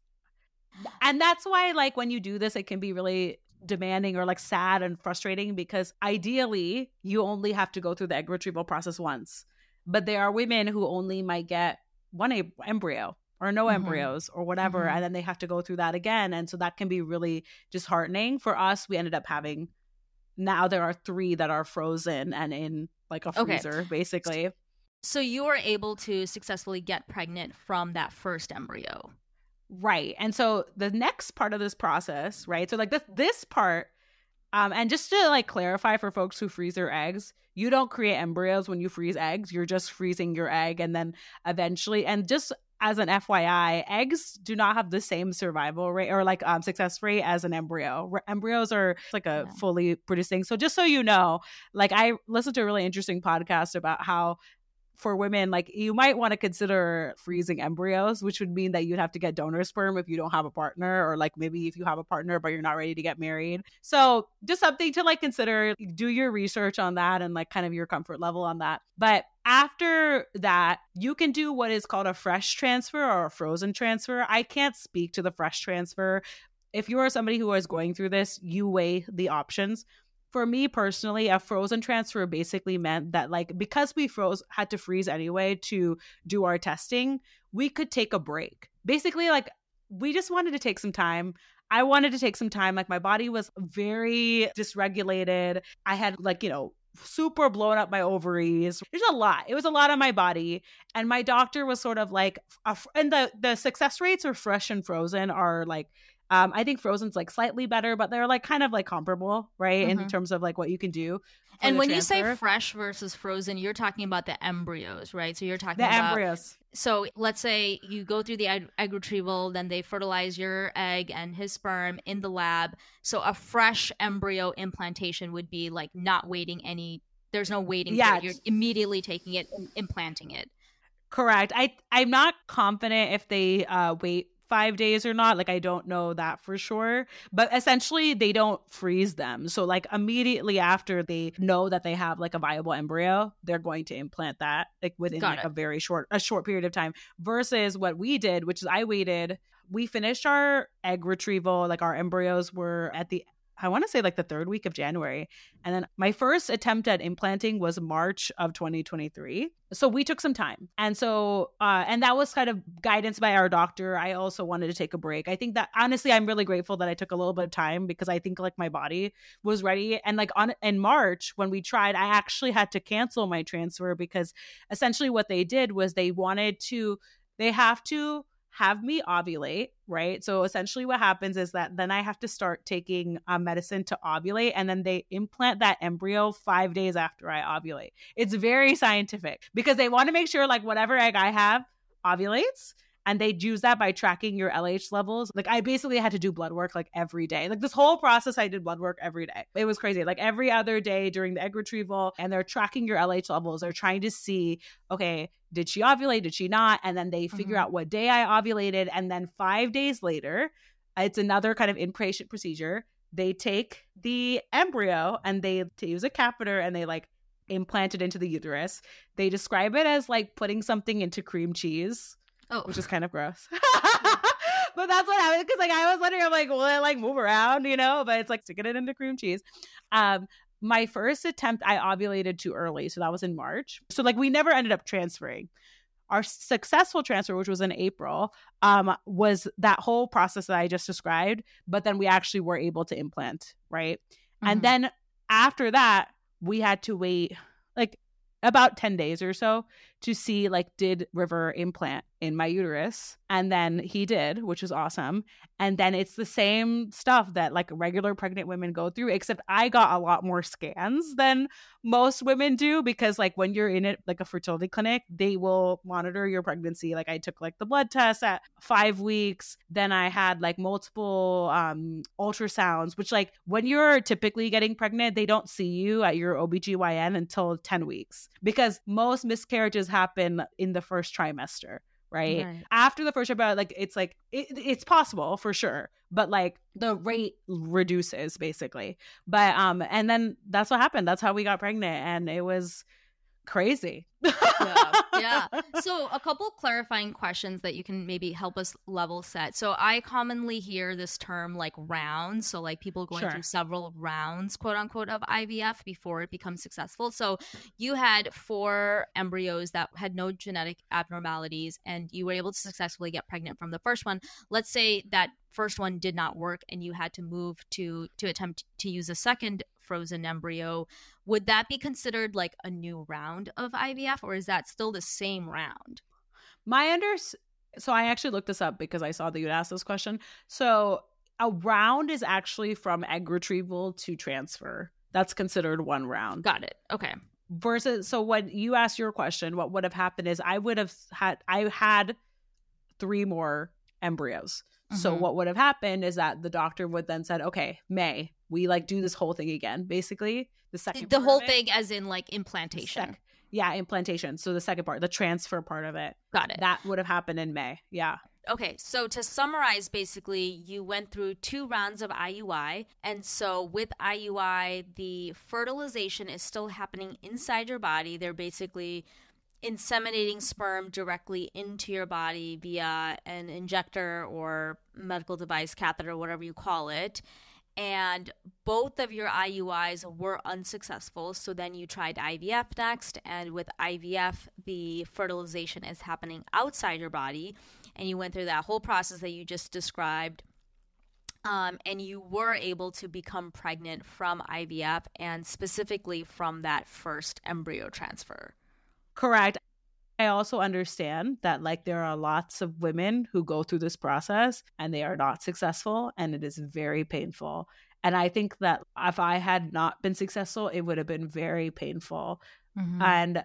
S1: And that's why like when you do this, it can be really demanding or like sad and frustrating because ideally you only have to go through the egg retrieval process once. But there are women who only might get one embryo or no embryos or whatever. And then they have to go through that again. And so that can be really disheartening. For us, we ended up having, now there are 3 that are frozen and in like a freezer, basically.
S3: So you were able to successfully get pregnant from that first embryo.
S1: Right. And so the next part of this process, right? So like this part, and just to like clarify for folks who freeze their eggs, you don't create embryos when you freeze eggs. You're just freezing your egg. And then eventually, and just as an FYI, eggs do not have the same survival rate or like success rate as an embryo. Embryos are like a fully producing. So just so you know, like I listened to a really interesting podcast about how for women, like you might want to consider freezing embryos, which would mean that you'd have to get donor sperm if you don't have a partner, or like maybe if you have a partner but you're not ready to get married. So just something to like consider. Do your research on that and like kind of your comfort level on that. But after that, you can do what is called a fresh transfer or a frozen transfer. I can't speak to the fresh transfer. If you are somebody who is going through this, you weigh the options. For me personally, a frozen transfer basically meant that like because we had to freeze anyway to do our testing, we could take a break. Basically, like we just wanted to take some time. I wanted to take some time. Like my body was very dysregulated. I had like, super blown up my ovaries. There's a lot. It was a lot on my body. And my doctor was sort of like, and the success rates of fresh and frozen are like, I think frozen's like slightly better, but they're like kind of like comparable, right? In terms of like what you can do.
S4: And when you say fresh versus frozen, you're talking about the embryos, right? So you're talking about
S1: embryos.
S4: So let's say you go through the egg retrieval, then they fertilize your egg and his sperm in the lab. So a fresh embryo implantation would be like not waiting there's no waiting period. You're immediately taking it and implanting it.
S1: Correct. I'm not confident if they wait 5 days or not. Like, I don't know that for sure, but essentially they don't freeze them. So like immediately after they know that they have like a viable embryo, they're going to implant that like within like a short period of time, versus what we did, which is we finished our egg retrieval. Like our embryos were I want to say like the 3rd week of January. And then my first attempt at implanting was March of 2023. So we took some time. And so, and that was kind of guidance by our doctor. I also wanted to take a break. I think that honestly, I'm really grateful that I took a little bit of time because I think like my body was ready. And like in March, when we tried, I actually had to cancel my transfer because essentially what they did was they have to have me ovulate, right? So essentially what happens is that then I have to start taking medicine to ovulate, and then they implant that embryo 5 days after I ovulate. It's very scientific because they want to make sure like whatever egg I have ovulates, and they use that by tracking your LH levels. Like I basically had to do blood work like every day. Like this whole process, I did blood work every day. It was crazy. Like every other day during the egg retrieval, and they're tracking your LH levels. They're trying to see, okay, did she ovulate? Did she not? And then they figure out what day I ovulated. And then 5 days later, it's another kind of inpatient procedure. They take the embryo and they use a catheter and they like implant it into the uterus. They describe it as like putting something into cream cheese. Oh, which is kind of gross. But that's what happened. Because like I was wondering, I'm like, will it like move around, But it's like sticking it into cream cheese. My first attempt, I ovulated too early. So that was in March. So like we never ended up transferring. Our successful transfer, which was in April, was that whole process that I just described. But then we actually were able to implant, right? And then after that, we had to wait like about 10 days or so to see like, did River implant in my uterus? And then he did, which is awesome. And then it's the same stuff that like regular pregnant women go through, except I got a lot more scans than most women do, because like when you're in it, like a fertility clinic, they will monitor your pregnancy. Like I took like the blood test at 5 weeks. Then I had like multiple ultrasounds, which like when you're typically getting pregnant, they don't see you at your OBGYN until 10 weeks, because most miscarriages happen in the first trimester. Right? After the first trimester, like it's possible for sure, but like the rate reduces basically. But and then that's what happened. That's how we got pregnant, and it was crazy.
S4: Yeah. So a couple clarifying questions that you can maybe help us level set. So I commonly hear this term like rounds. So like people going through several rounds, quote unquote, of IVF before it becomes successful. So you had 4 embryos that had no genetic abnormalities, and you were able to successfully get pregnant from the first one. Let's say that first one did not work and you had to move to attempt to use a second frozen embryo. Would that be considered like a new round of IVF, or is that still the same round?
S1: So I actually looked this up because I saw that you'd ask this question. So a round is actually from egg retrieval to transfer. That's considered one round.
S4: Got it. Okay.
S1: Versus, so when you asked your question, what would have happened is I had 3 more embryos. So what would have happened is that the doctor would then said, okay, May, we like do this whole thing again, basically. The whole
S4: thing as in like implantation.
S1: Yeah, implantation. So the second part, the transfer part of it.
S3: Got it.
S1: That would have happened in May. Yeah.
S3: Okay, so to summarize, basically, you went through 2 rounds of IUI. And so with IUI, the fertilization is still happening inside your body. They're basically inseminating sperm directly into your body via an injector or medical device, catheter, whatever you call it. And both of your IUIs were unsuccessful. So then you tried IVF next. And with IVF, the fertilization is happening outside your body. And you went through that whole process that you just described. And you were able to become pregnant from IVF and specifically from that first embryo transfer.
S1: Correct. I also understand that like there are lots of women who go through this process and they are not successful and it is very painful. And I think that if I had not been successful, it would have been very painful.
S3: Mm-hmm.
S1: And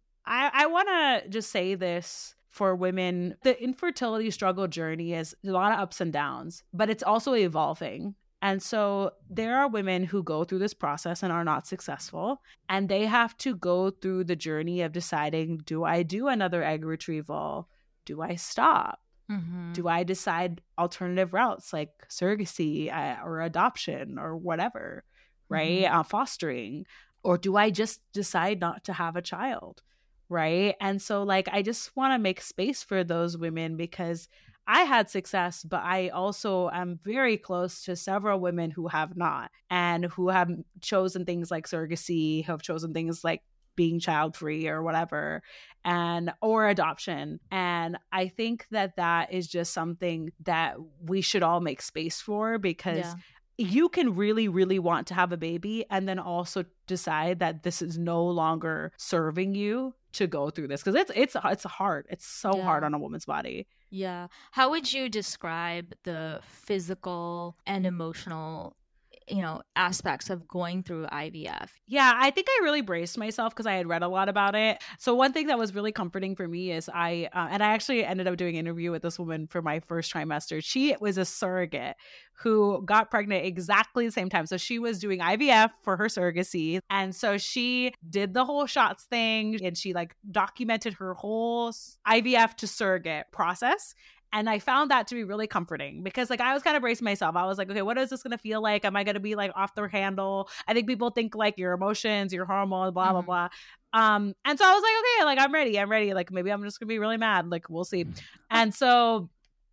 S1: I want to just say this for women. The infertility struggle journey is a lot of ups and downs, but it's also evolving. And so there are women who go through this process and are not successful, and they have to go through the journey of deciding, do I do another egg retrieval? Do I stop?
S3: Mm-hmm.
S1: Do I decide alternative routes like surrogacy or adoption or whatever, right?
S3: Mm-hmm.
S1: Fostering. Or do I just decide not to have a child, right? And so like, I just want to make space for those women because I had success, but I also am very close to several women who have not and who have chosen things like surrogacy, have chosen things like being child-free or whatever, and or adoption. And I think that that is just something that we should all make space for because you can really, really want to have a baby and then also decide that this is no longer serving you to go through this because it's hard. It's so hard on a woman's body.
S3: Yeah. How would you describe the physical and emotional, aspects of going through IVF?
S1: Yeah, I think I really braced myself because I had read a lot about it. So one thing that was really comforting for me is I actually ended up doing an interview with this woman for my first trimester. She was a surrogate who got pregnant exactly the same time. So she was doing IVF for her surrogacy. And so she did the whole shots thing and she like documented her whole IVF to surrogate process. And I found that to be really comforting because like I was kind of bracing myself. I was like, okay, what is this going to feel like? Am I going to be like off the handle? I think people think like your emotions, your hormones, blah, blah, blah. And so I was like, okay, like I'm ready. Like maybe I'm just going to be really mad. Like we'll see. And so,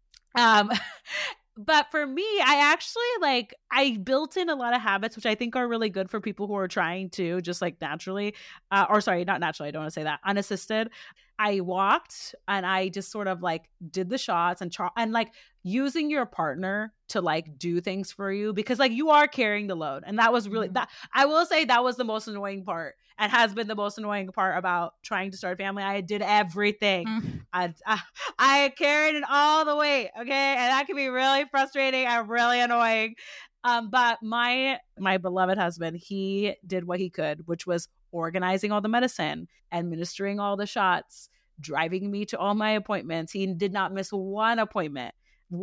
S1: but for me, I actually I built in a lot of habits, which I think are really good for people who are trying to just like naturally, or sorry, not naturally. I don't want to say that, unassisted. I walked and I just sort of like did the shots and like using your partner to like do things for you because like you are carrying the load. And that was really that I will say that was the most annoying part and has been the most annoying part about trying to start a family. I did everything. I carried it all the way. Okay. And that can be really frustrating and really annoying. But my beloved husband, he did what he could, which was organizing all the medicine, administering all the shots, driving me to all my appointments. He did not miss one appointment.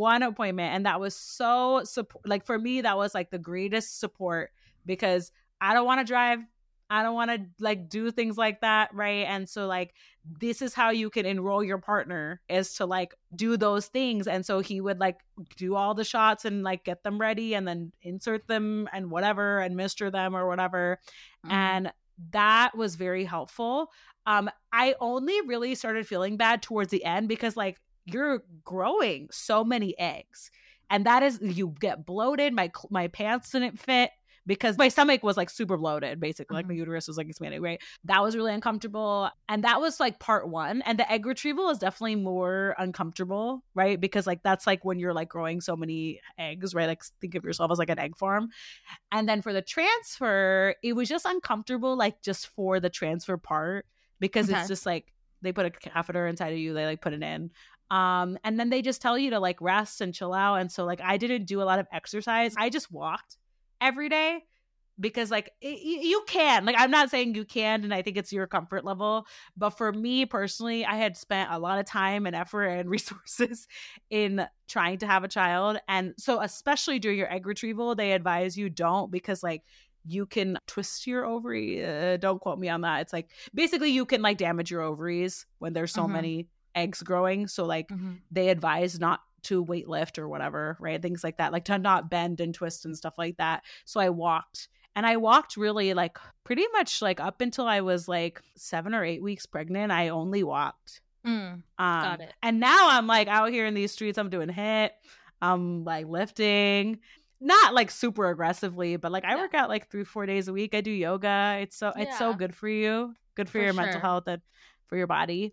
S1: And that was so like for me, that was like the greatest support because I don't want to drive. I don't want to like do things like that. Right. And so like, this is how you can enroll your partner is to like do those things. And so he would like do all the shots and like get them ready and then insert them and whatever, administer them or whatever. And that was very helpful. I only really started feeling bad towards the end because like you're growing so many eggs and that is, you get bloated. My pants didn't fit because my stomach was like super bloated, basically. Like my uterus was like expanding, right? That was really uncomfortable. And that was like part one. And the egg retrieval is definitely more uncomfortable, right? Because like that's like when you're like growing so many eggs, right? Like think of yourself as like an egg farm. And then for the transfer, it was just uncomfortable, like just for the transfer part, because it's just like they put a catheter inside of you, they like put it in. And then they just tell you to like rest and chill out. And so like I didn't do a lot of exercise. I just walked every day because like you can, like I'm not saying you can, and I think it's your comfort level, but for me personally, I had spent a lot of time and effort and resources in trying to have a child. And so especially during your egg retrieval, they advise you don't, because like you can twist your ovary. Don't quote me on that. It's like basically you can like damage your ovaries when there's so many eggs growing. So like they advise not to weight lift or whatever, right? Things like that, like to not bend and twist and stuff like that. So I walked. And I walked really like pretty much like up until I was like 7 or 8 weeks pregnant. I only walked.
S3: Got it.
S1: And now I'm like out here in these streets. I'm doing HIIT. I'm like lifting, not like super aggressively, but like I work out like 3-4 days a week. I do yoga. It's so good for you. Good for your mental health and for your body.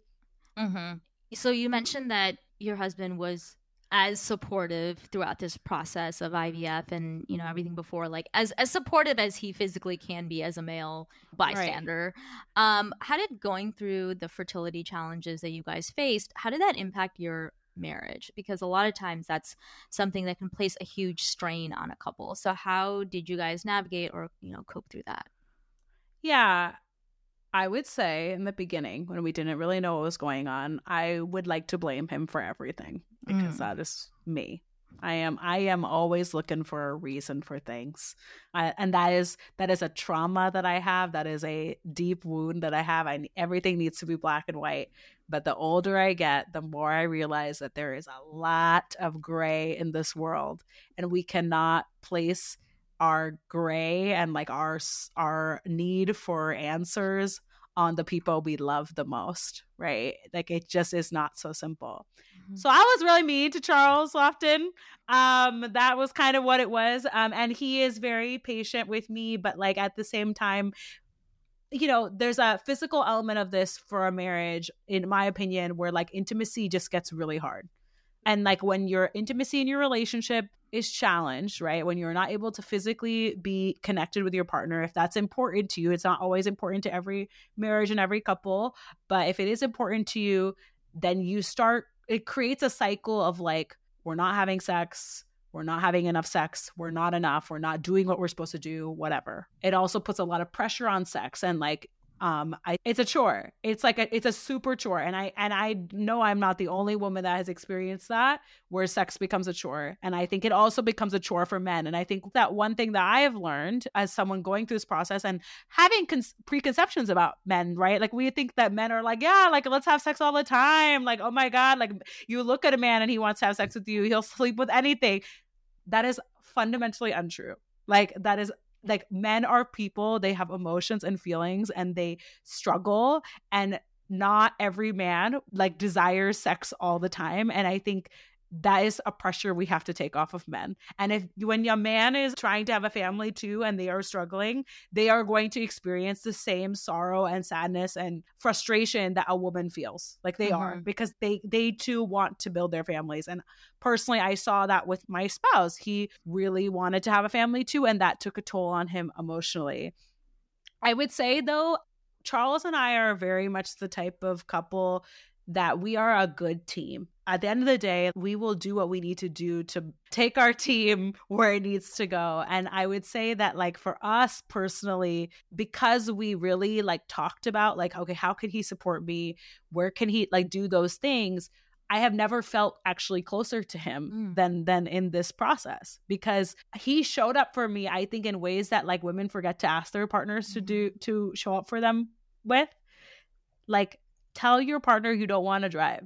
S3: So you mentioned that your husband was as supportive throughout this process of IVF and, you know, everything before, like as supportive as he physically can be as a male bystander. Right. How did going through the fertility challenges that you guys faced, how did that impact your marriage? Because a lot of times that's something that can place a huge strain on a couple. So how did you guys navigate or, you know, cope through that?
S1: Yeah. I would say in the beginning, when we didn't really know what was going on, I would like to blame him for everything because that is me. I am always looking for a reason for things. And that is a trauma that I have. That is a deep wound that I have. Everything needs to be black and white. But the older I get, the more I realize that there is a lot of gray in this world. And we cannot place our gray and like our need for answers on the people we love the most, right? Like it just is not so simple. So I was really mean to Charles Lofton. That was kind of what it was. And he is very patient with me, but like at the same time, you know, there's a physical element of this for a marriage, in my opinion, where like intimacy just gets really hard. And like when your intimacy in your relationship is challenged, right? When you're not able to physically be connected with your partner, if that's important to you, it's not always important to every marriage and every couple, but if it is important to you, then it creates a cycle of like, we're not having sex, we're not having enough sex, we're not enough, we're not doing what we're supposed to do, whatever. It also puts a lot of pressure on sex and like, it's a chore. It's like it's a super chore. And I know I'm not the only woman that has experienced that, where sex becomes a chore. And I think it also becomes a chore for men. And I think that one thing that I have learned as someone going through this process and having preconceptions about men, right? Like we think that men are like, yeah, like let's have sex all the time. Like, oh my God, like you look at a man and he wants to have sex with you, he'll sleep with anything. That is fundamentally untrue. Like that is like men are people, they have emotions and feelings and they struggle, and not every man like desires sex all the time. And I think that is a pressure we have to take off of men. And when a man is trying to have a family too and they are struggling, they are going to experience the same sorrow and sadness and frustration that a woman feels. Like they are, because they too want to build their families. And personally, I saw that with my spouse. He really wanted to have a family too, and that took a toll on him emotionally. I would say though, Charles and I are very much the type of couple that we are a good team. At the end of the day, we will do what we need to do to take our team where it needs to go. And I would say that like for us personally, because we really like talked about like, okay, how can he support me? Where can he like do those things? I have never felt actually closer to him than in this process, because he showed up for me, I think, in ways that like women forget to ask their partners to show up for them with. Like, tell your partner you don't want to drive.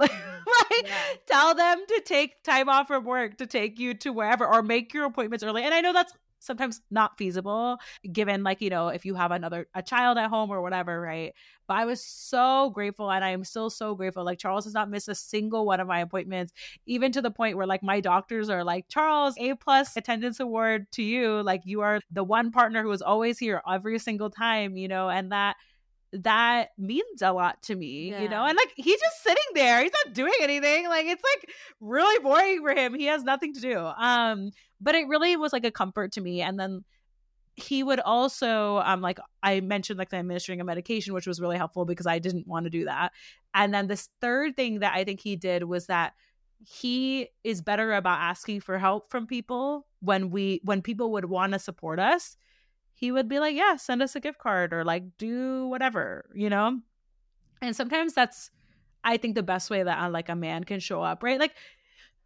S1: Tell them to take time off from work to take you to wherever, or make your appointments early. And I know that's sometimes not feasible given like, you know, if you have a child at home or whatever, right? But I was so grateful, and I am still so grateful. Like Charles has not missed a single one of my appointments, even to the point where like my doctors are like, Charles, A+ attendance award to you. Like you are the one partner who is always here every single time, you know, and that means a lot to me, you know? And like, he's just sitting there. He's not doing anything. Like, it's like really boring for him. He has nothing to do. But it really was like a comfort to me. And then he would also, like I mentioned, like the administering a medication, which was really helpful because I didn't want to do that. And then this third thing that I think he did was that he is better about asking for help from people when people would want to support us. He would be like, yeah, send us a gift card or like do whatever, you know? And sometimes that's, I think, the best way that like a man can show up, right? Like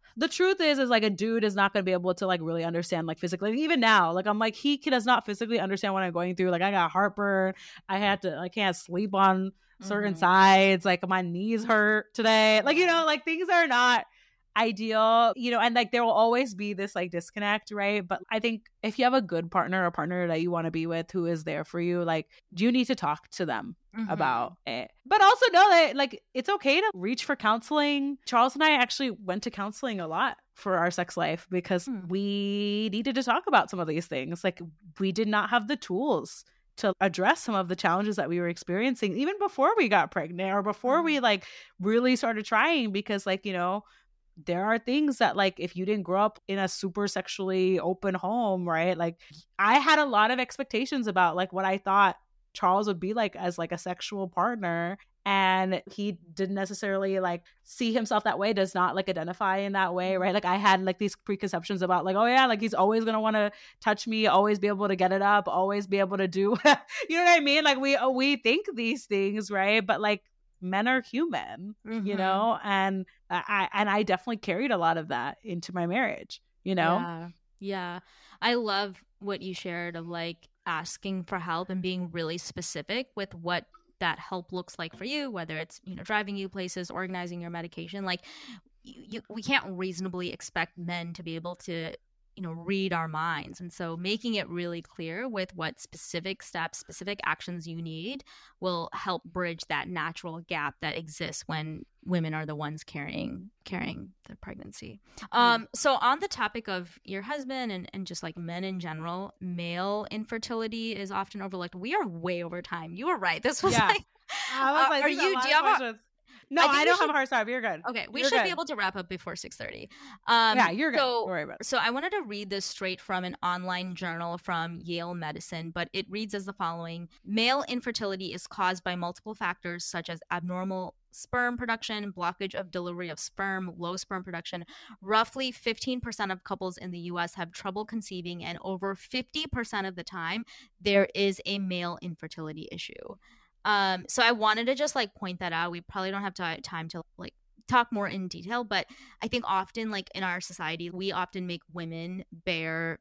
S1: the truth is like a dude is not going to be able to like really understand like physically. Even now, like I'm like, he does not physically understand what I'm going through. Like I got heartburn. I can't sleep on certain sides. Like my knees hurt today. Like, like things are not ideal, and like there will always be this like disconnect, right? But I think if you have a good partner, a partner that you want to be with who is there for you, like you need to talk to them about it. But also know that like it's okay to reach for counseling. Charles and I actually went to counseling a lot for our sex life because we needed to talk about some of these things. Like we did not have the tools to address some of the challenges that we were experiencing even before we got pregnant or before we like really started trying, because like, there are things that like if you didn't grow up in a super sexually open home, right? Like I had a lot of expectations about like what I thought Charles would be like as like a sexual partner, and he didn't necessarily like see himself that way, does not like identify in that way, right? Like I had like these preconceptions about like, oh yeah, like he's always gonna want to touch me, always be able to get it up, always be able to do you know what I mean? Like we think these things, right? But like men are human, and I definitely carried a lot of that into my marriage,
S3: Yeah. I love what you shared of like asking for help and being really specific with what that help looks like for you, whether it's, driving you places, organizing your medication. Like we can't reasonably expect men to be able to read our minds. And so making it really clear with what specific steps, specific actions you need will help bridge that natural gap that exists when women are the ones carrying the pregnancy. So on the topic of your husband and just like men in general, male infertility is often overlooked. We are way over time. You were right. This was like,
S1: I was like,
S3: do you have
S1: No, I don't have a hard stop. You're good.
S3: Okay, we should be able to wrap up before 6:30.
S1: Yeah, you're good. Don't worry about it.
S3: So I wanted to read this straight from an online journal from Yale Medicine, but it reads as the following. Male infertility is caused by multiple factors such as abnormal sperm production, blockage of delivery of sperm, low sperm production. Roughly 15% of couples in the U.S. have trouble conceiving, and over 50% of the time, there is a male infertility issue. So I wanted to just like point that out. We probably don't have time to like talk more in detail, but I think often like in our society, we often make women bear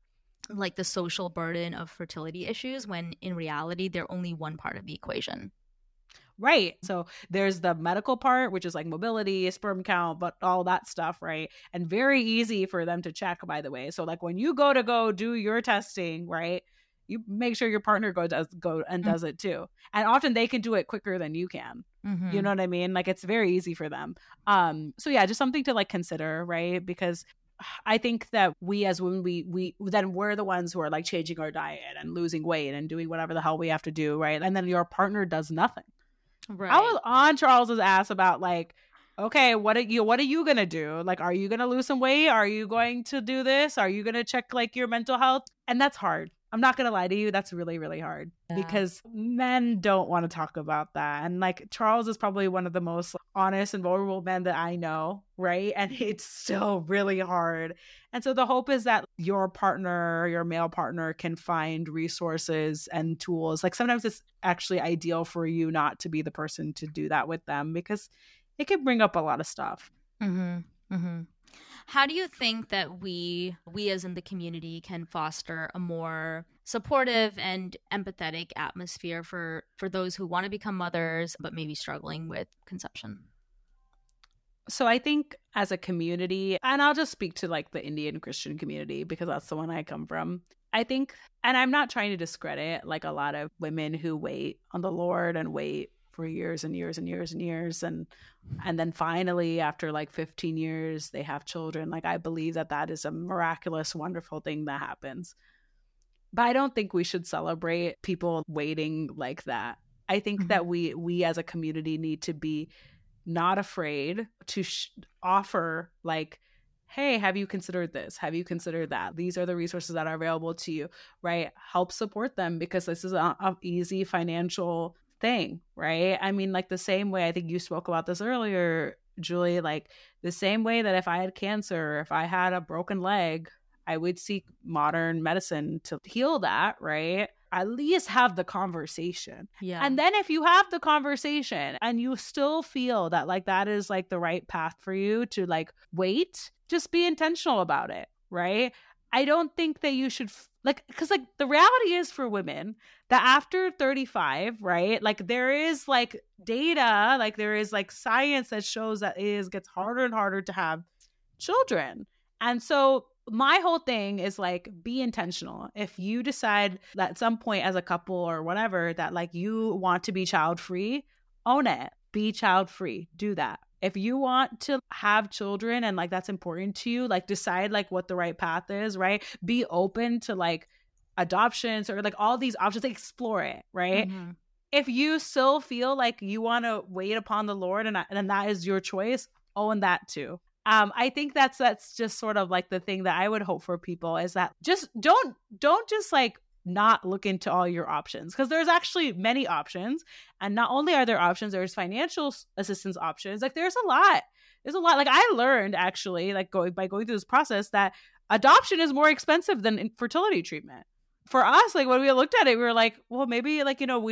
S3: like the social burden of fertility issues when in reality, they're only one part of the equation.
S1: Right. So there's the medical part, which is like mobility, sperm count, but all that stuff, right? And very easy for them to check, by the way. So like when you go do your testing, right? You make sure your partner does it too. And often they can do it quicker than you can. You know what I mean? Like it's very easy for them. So yeah, just something to like consider, right? Because I think that we as women, we're the ones who are like changing our diet and losing weight and doing whatever the hell we have to do, right? And then your partner does nothing. Right. I was on Charles's ass about like, okay, what are you gonna do? Like, are you gonna lose some weight? Are you going to do this? Are you gonna check like your mental health? And that's hard. I'm not going to lie to you. That's really, really hard because men don't want to talk about that. And like Charles is probably one of the most honest and vulnerable men that I know, right? And it's still really hard. And so the hope is that your partner, your male partner can find resources and tools. Like sometimes it's actually ideal for you not to be the person to do that with them because it can bring up a lot of stuff.
S3: How do you think that we as in the community can foster a more supportive and empathetic atmosphere for those who want to become mothers but maybe struggling with conception?
S1: So I think as a community, and I'll just speak to like the Indian Christian community because that's the one I come from. I think, and I'm not trying to discredit like a lot of women who wait on the Lord and wait for years and years and years and years and then finally after like 15 years they have children. Like I believe that is a miraculous, wonderful thing that happens. But I don't think we should celebrate people waiting like that. I think that we as a community need to be not afraid to offer like, hey, have you considered this? Have you considered that? These are the resources that are available to you, right? Help support them because this is an easy financial thing, right? I mean, like the same way, I think you spoke about this earlier, Julie, like the same way that if I had cancer, if I had a broken leg, I would seek modern medicine to heal that, right? at least have the conversation.
S3: Yeah.
S1: And then if you have the conversation and you still feel that like that is like the right path for you to like wait, just be intentional about it, right? I don't think that you should like, because like the reality is for women that after 35, right, like there is like data, like there is like science that shows that it gets harder and harder to have children. And so my whole thing is like, be intentional. If you decide that at some point as a couple or whatever that like you want to be child free, own it. Be child free. Do that. If you want to have children and like that's important to you, like decide like what the right path is, right? Be open to like adoptions or like all these options, like, explore it, right?
S3: Mm-hmm.
S1: If you still feel like you want to wait upon the Lord and that is your choice, own that too. I think that's just sort of like the thing that I would hope for people is that just don't just like not look into all your options, because there's actually many options. And not only are there options, there's financial assistance options. Like there's a lot. Like I learned actually like going through this process that adoption is more expensive than fertility treatment. For us, like when we looked at it, we were like, well, maybe like, you know,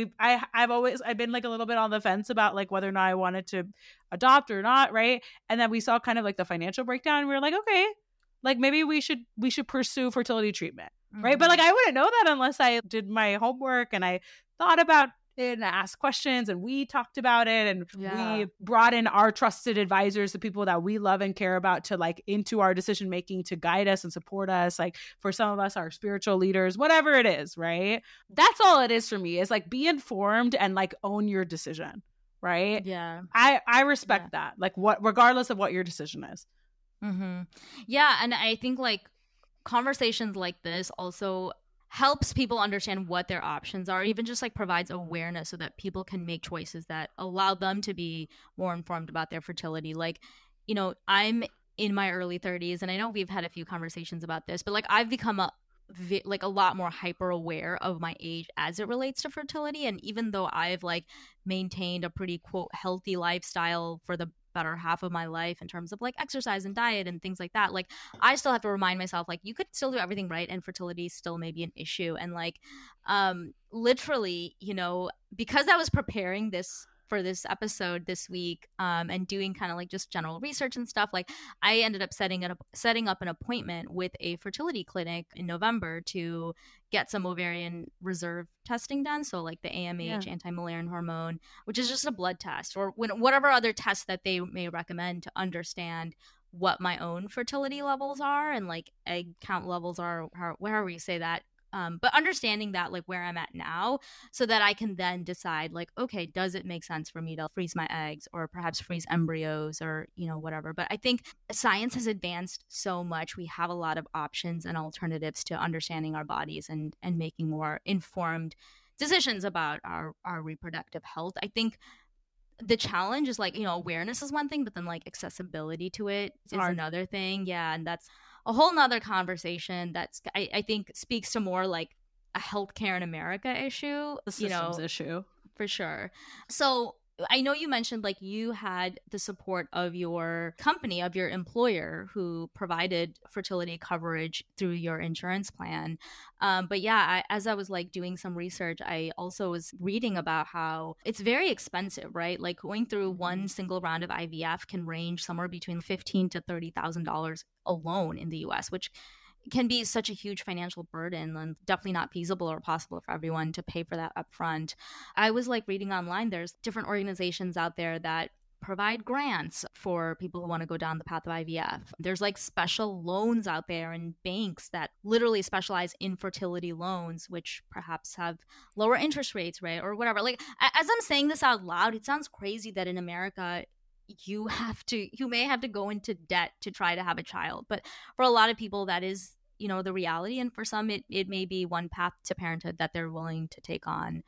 S1: I've been like a little bit on the fence about like whether or not I wanted to adopt or not, right? And then we saw kind of like the financial breakdown and we were like, okay, like maybe we should pursue fertility treatment, right? But like I wouldn't know that unless I did my homework and I thought about it and asked questions and we talked about it and we brought in our trusted advisors, the people that we love and care about, to like into our decision making to guide us and support us. Like for some of us, our spiritual leaders, whatever it is, right? That's all it is for me, is like be informed and like own your decision, right?
S3: Yeah.
S1: I respect that, like regardless of what your decision is.
S3: Mm-hmm. Yeah. And I think like conversations like this also helps people understand what their options are, even just like provides awareness so that people can make choices that allow them to be more informed about their fertility. Like, you know, I'm in my early 30s and I know we've had a few conversations about this, but like I've become a lot more hyper aware of my age as it relates to fertility. And even though I've like maintained a pretty quote healthy lifestyle for the better half of my life in terms of like exercise and diet and things like that, like I still have to remind myself like you could still do everything right and fertility still may be an issue. And like literally, you know, because I was preparing for this episode this week and doing kind of like just general research and stuff, like I ended up setting up an appointment with a fertility clinic in November to get some ovarian reserve testing done. So like the AMH, anti-Mullerian hormone, which is just a blood test, or whatever other tests that they may recommend to understand what my own fertility levels are and like egg count levels are, however you say that. But understanding that like where I'm at now so that I can then decide like, okay, does it make sense for me to freeze my eggs or perhaps freeze embryos or, you know, whatever. But I think science has advanced so much. We have a lot of options and alternatives to understanding our bodies and making more informed decisions about our reproductive health. I think the challenge is like, you know, awareness is one thing, but then like accessibility to it is another thing. Yeah. And that's a whole nother conversation that's I think speaks to more like a healthcare in America issue,
S1: the systems issue.
S3: For sure. So I know you mentioned like you had the support of your company, of your employer who provided fertility coverage through your insurance plan. But yeah, as I was like doing some research, I also was reading about how it's very expensive, right? Like going through one single round of IVF can range somewhere between $15,000 to $30,000 alone in the US, which can be such a huge financial burden and definitely not feasible or possible for everyone to pay for that upfront. I was like reading online, there's different organizations out there that provide grants for people who want to go down the path of IVF. There's like special loans out there and banks that literally specialize in fertility loans, which perhaps have lower interest rates, right? Or whatever. Like as I'm saying this out loud, it sounds crazy that in America, you may have to go into debt to try to have a child. But for a lot of people, that is, you know, the reality. And for some, it may be one path to parenthood that they're willing to take on.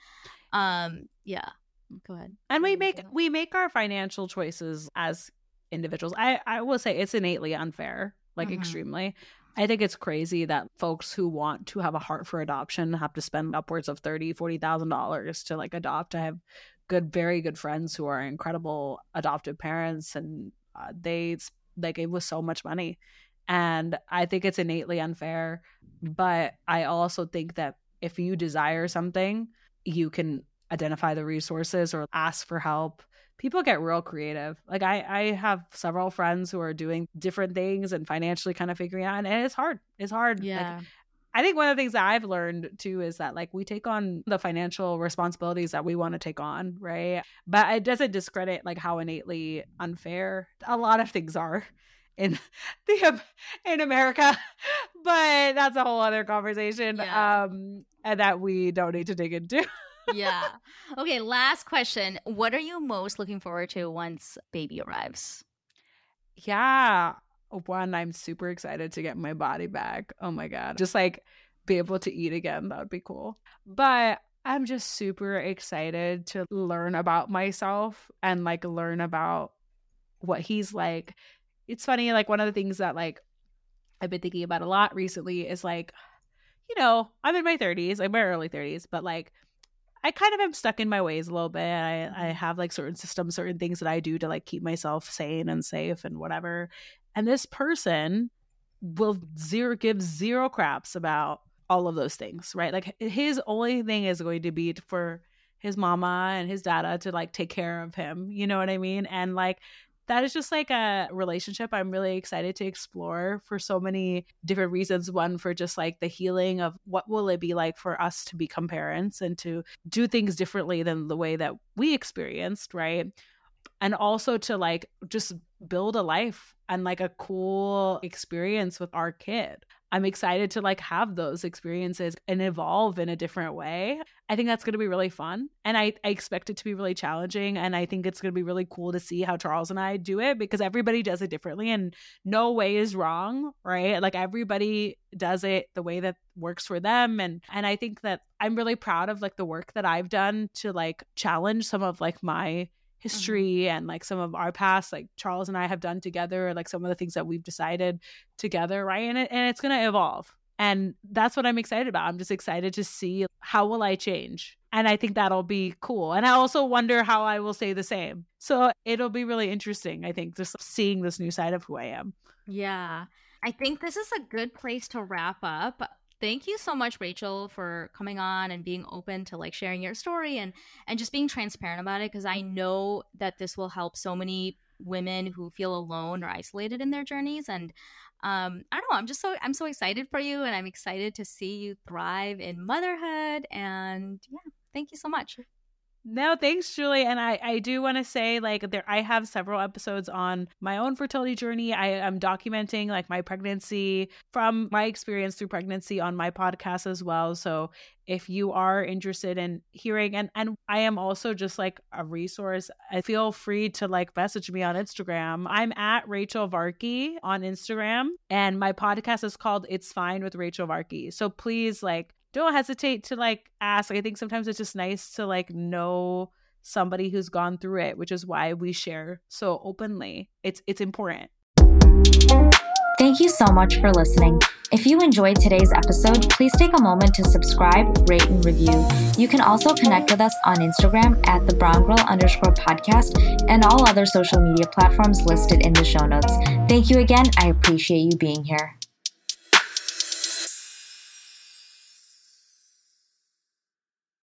S3: Yeah, go ahead.
S1: And we make our financial choices as individuals. I will say it's innately unfair, like extremely. I think it's crazy that folks who want to have a heart for adoption have to spend upwards of $30,000-$40,000 to like adopt. I have very good friends who are incredible adoptive parents, and they like it was so much money. And I think it's innately unfair, but I also think that if you desire something, you can identify the resources or ask for help. People get real creative. Like I have several friends who are doing different things and financially kind of figuring out, and it's hard. It's hard.
S3: Yeah.
S1: Like, I think one of the things that I've learned too is that like we take on the financial responsibilities that we want to take on, right? But it doesn't discredit like how innately unfair a lot of things are in America. But that's a whole other conversation.
S3: Yeah.
S1: And that we don't need to dig into.
S3: Yeah. Okay, last question. What are you most looking forward to once baby arrives?
S1: Yeah. One, I'm super excited to get my body back. Oh my God. Just like be able to eat again. That would be cool. But I'm just super excited to learn about myself and like learn about what he's like. It's funny, like one of the things that like I've been thinking about a lot recently is like, I'm in my 30s, like my early 30s, but like I kind of am stuck in my ways a little bit. I have like certain systems, certain things that I do to like keep myself sane and safe and whatever. And this person will give zero craps about all of those things, right? Like his only thing is going to be for his mama and his dada to like take care of him. You know what I mean? And like that is just like a relationship I'm really excited to explore for so many different reasons. One, for just like the healing of what will it be like for us to become parents and to do things differently than the way that we experienced, right? And also to like just build a life and like a cool experience with our kid. I'm excited to like have those experiences and evolve in a different way. I think that's going to be really fun. And I expect it to be really challenging. And I think it's going to be really cool to see how Charles and I do it, because everybody does it differently and no way is wrong, right? Like everybody does it the way that works for them. And I think that I'm really proud of like the work that I've done to like challenge some of like my history and like some of our past, like Charles and I have done together, like some of the things that we've decided together, right? And it's going to evolve. And that's what I'm excited about. I'm just excited to see how will I change. And I think that'll be cool. And I also wonder how I will stay the same. So it'll be really interesting, I think, just seeing this new side of who I am.
S4: Yeah. I think this is a good place to wrap up. Thank you so much, Rachel, for coming on and being open to like sharing your story and just being transparent about it, because I know that this will help so many women who feel alone or isolated in their journeys. And I don't know, I'm so excited for you, and I'm excited to see you thrive in motherhood. And yeah, thank you so much.
S1: No, thanks, Julie. And I do want to say, like, I have several episodes on my own fertility journey. I am documenting like my pregnancy from my experience through pregnancy on my podcast as well. So if you are interested in hearing, and I am also just like a resource, feel free to like message me on Instagram. I'm at Rachel Varkey on Instagram, and my podcast is called It's Fine with Rachel Varkey. So please, like, don't hesitate to like ask. I think sometimes it's just nice to like know somebody who's gone through it, which is why we share so openly. It's important.
S2: Thank you so much for listening. If you enjoyed today's episode, please take a moment to subscribe, rate, and review. You can also connect with us on Instagram at @thebrown_girl_podcast and all other social media platforms listed in the show notes. Thank you again. I appreciate you being here.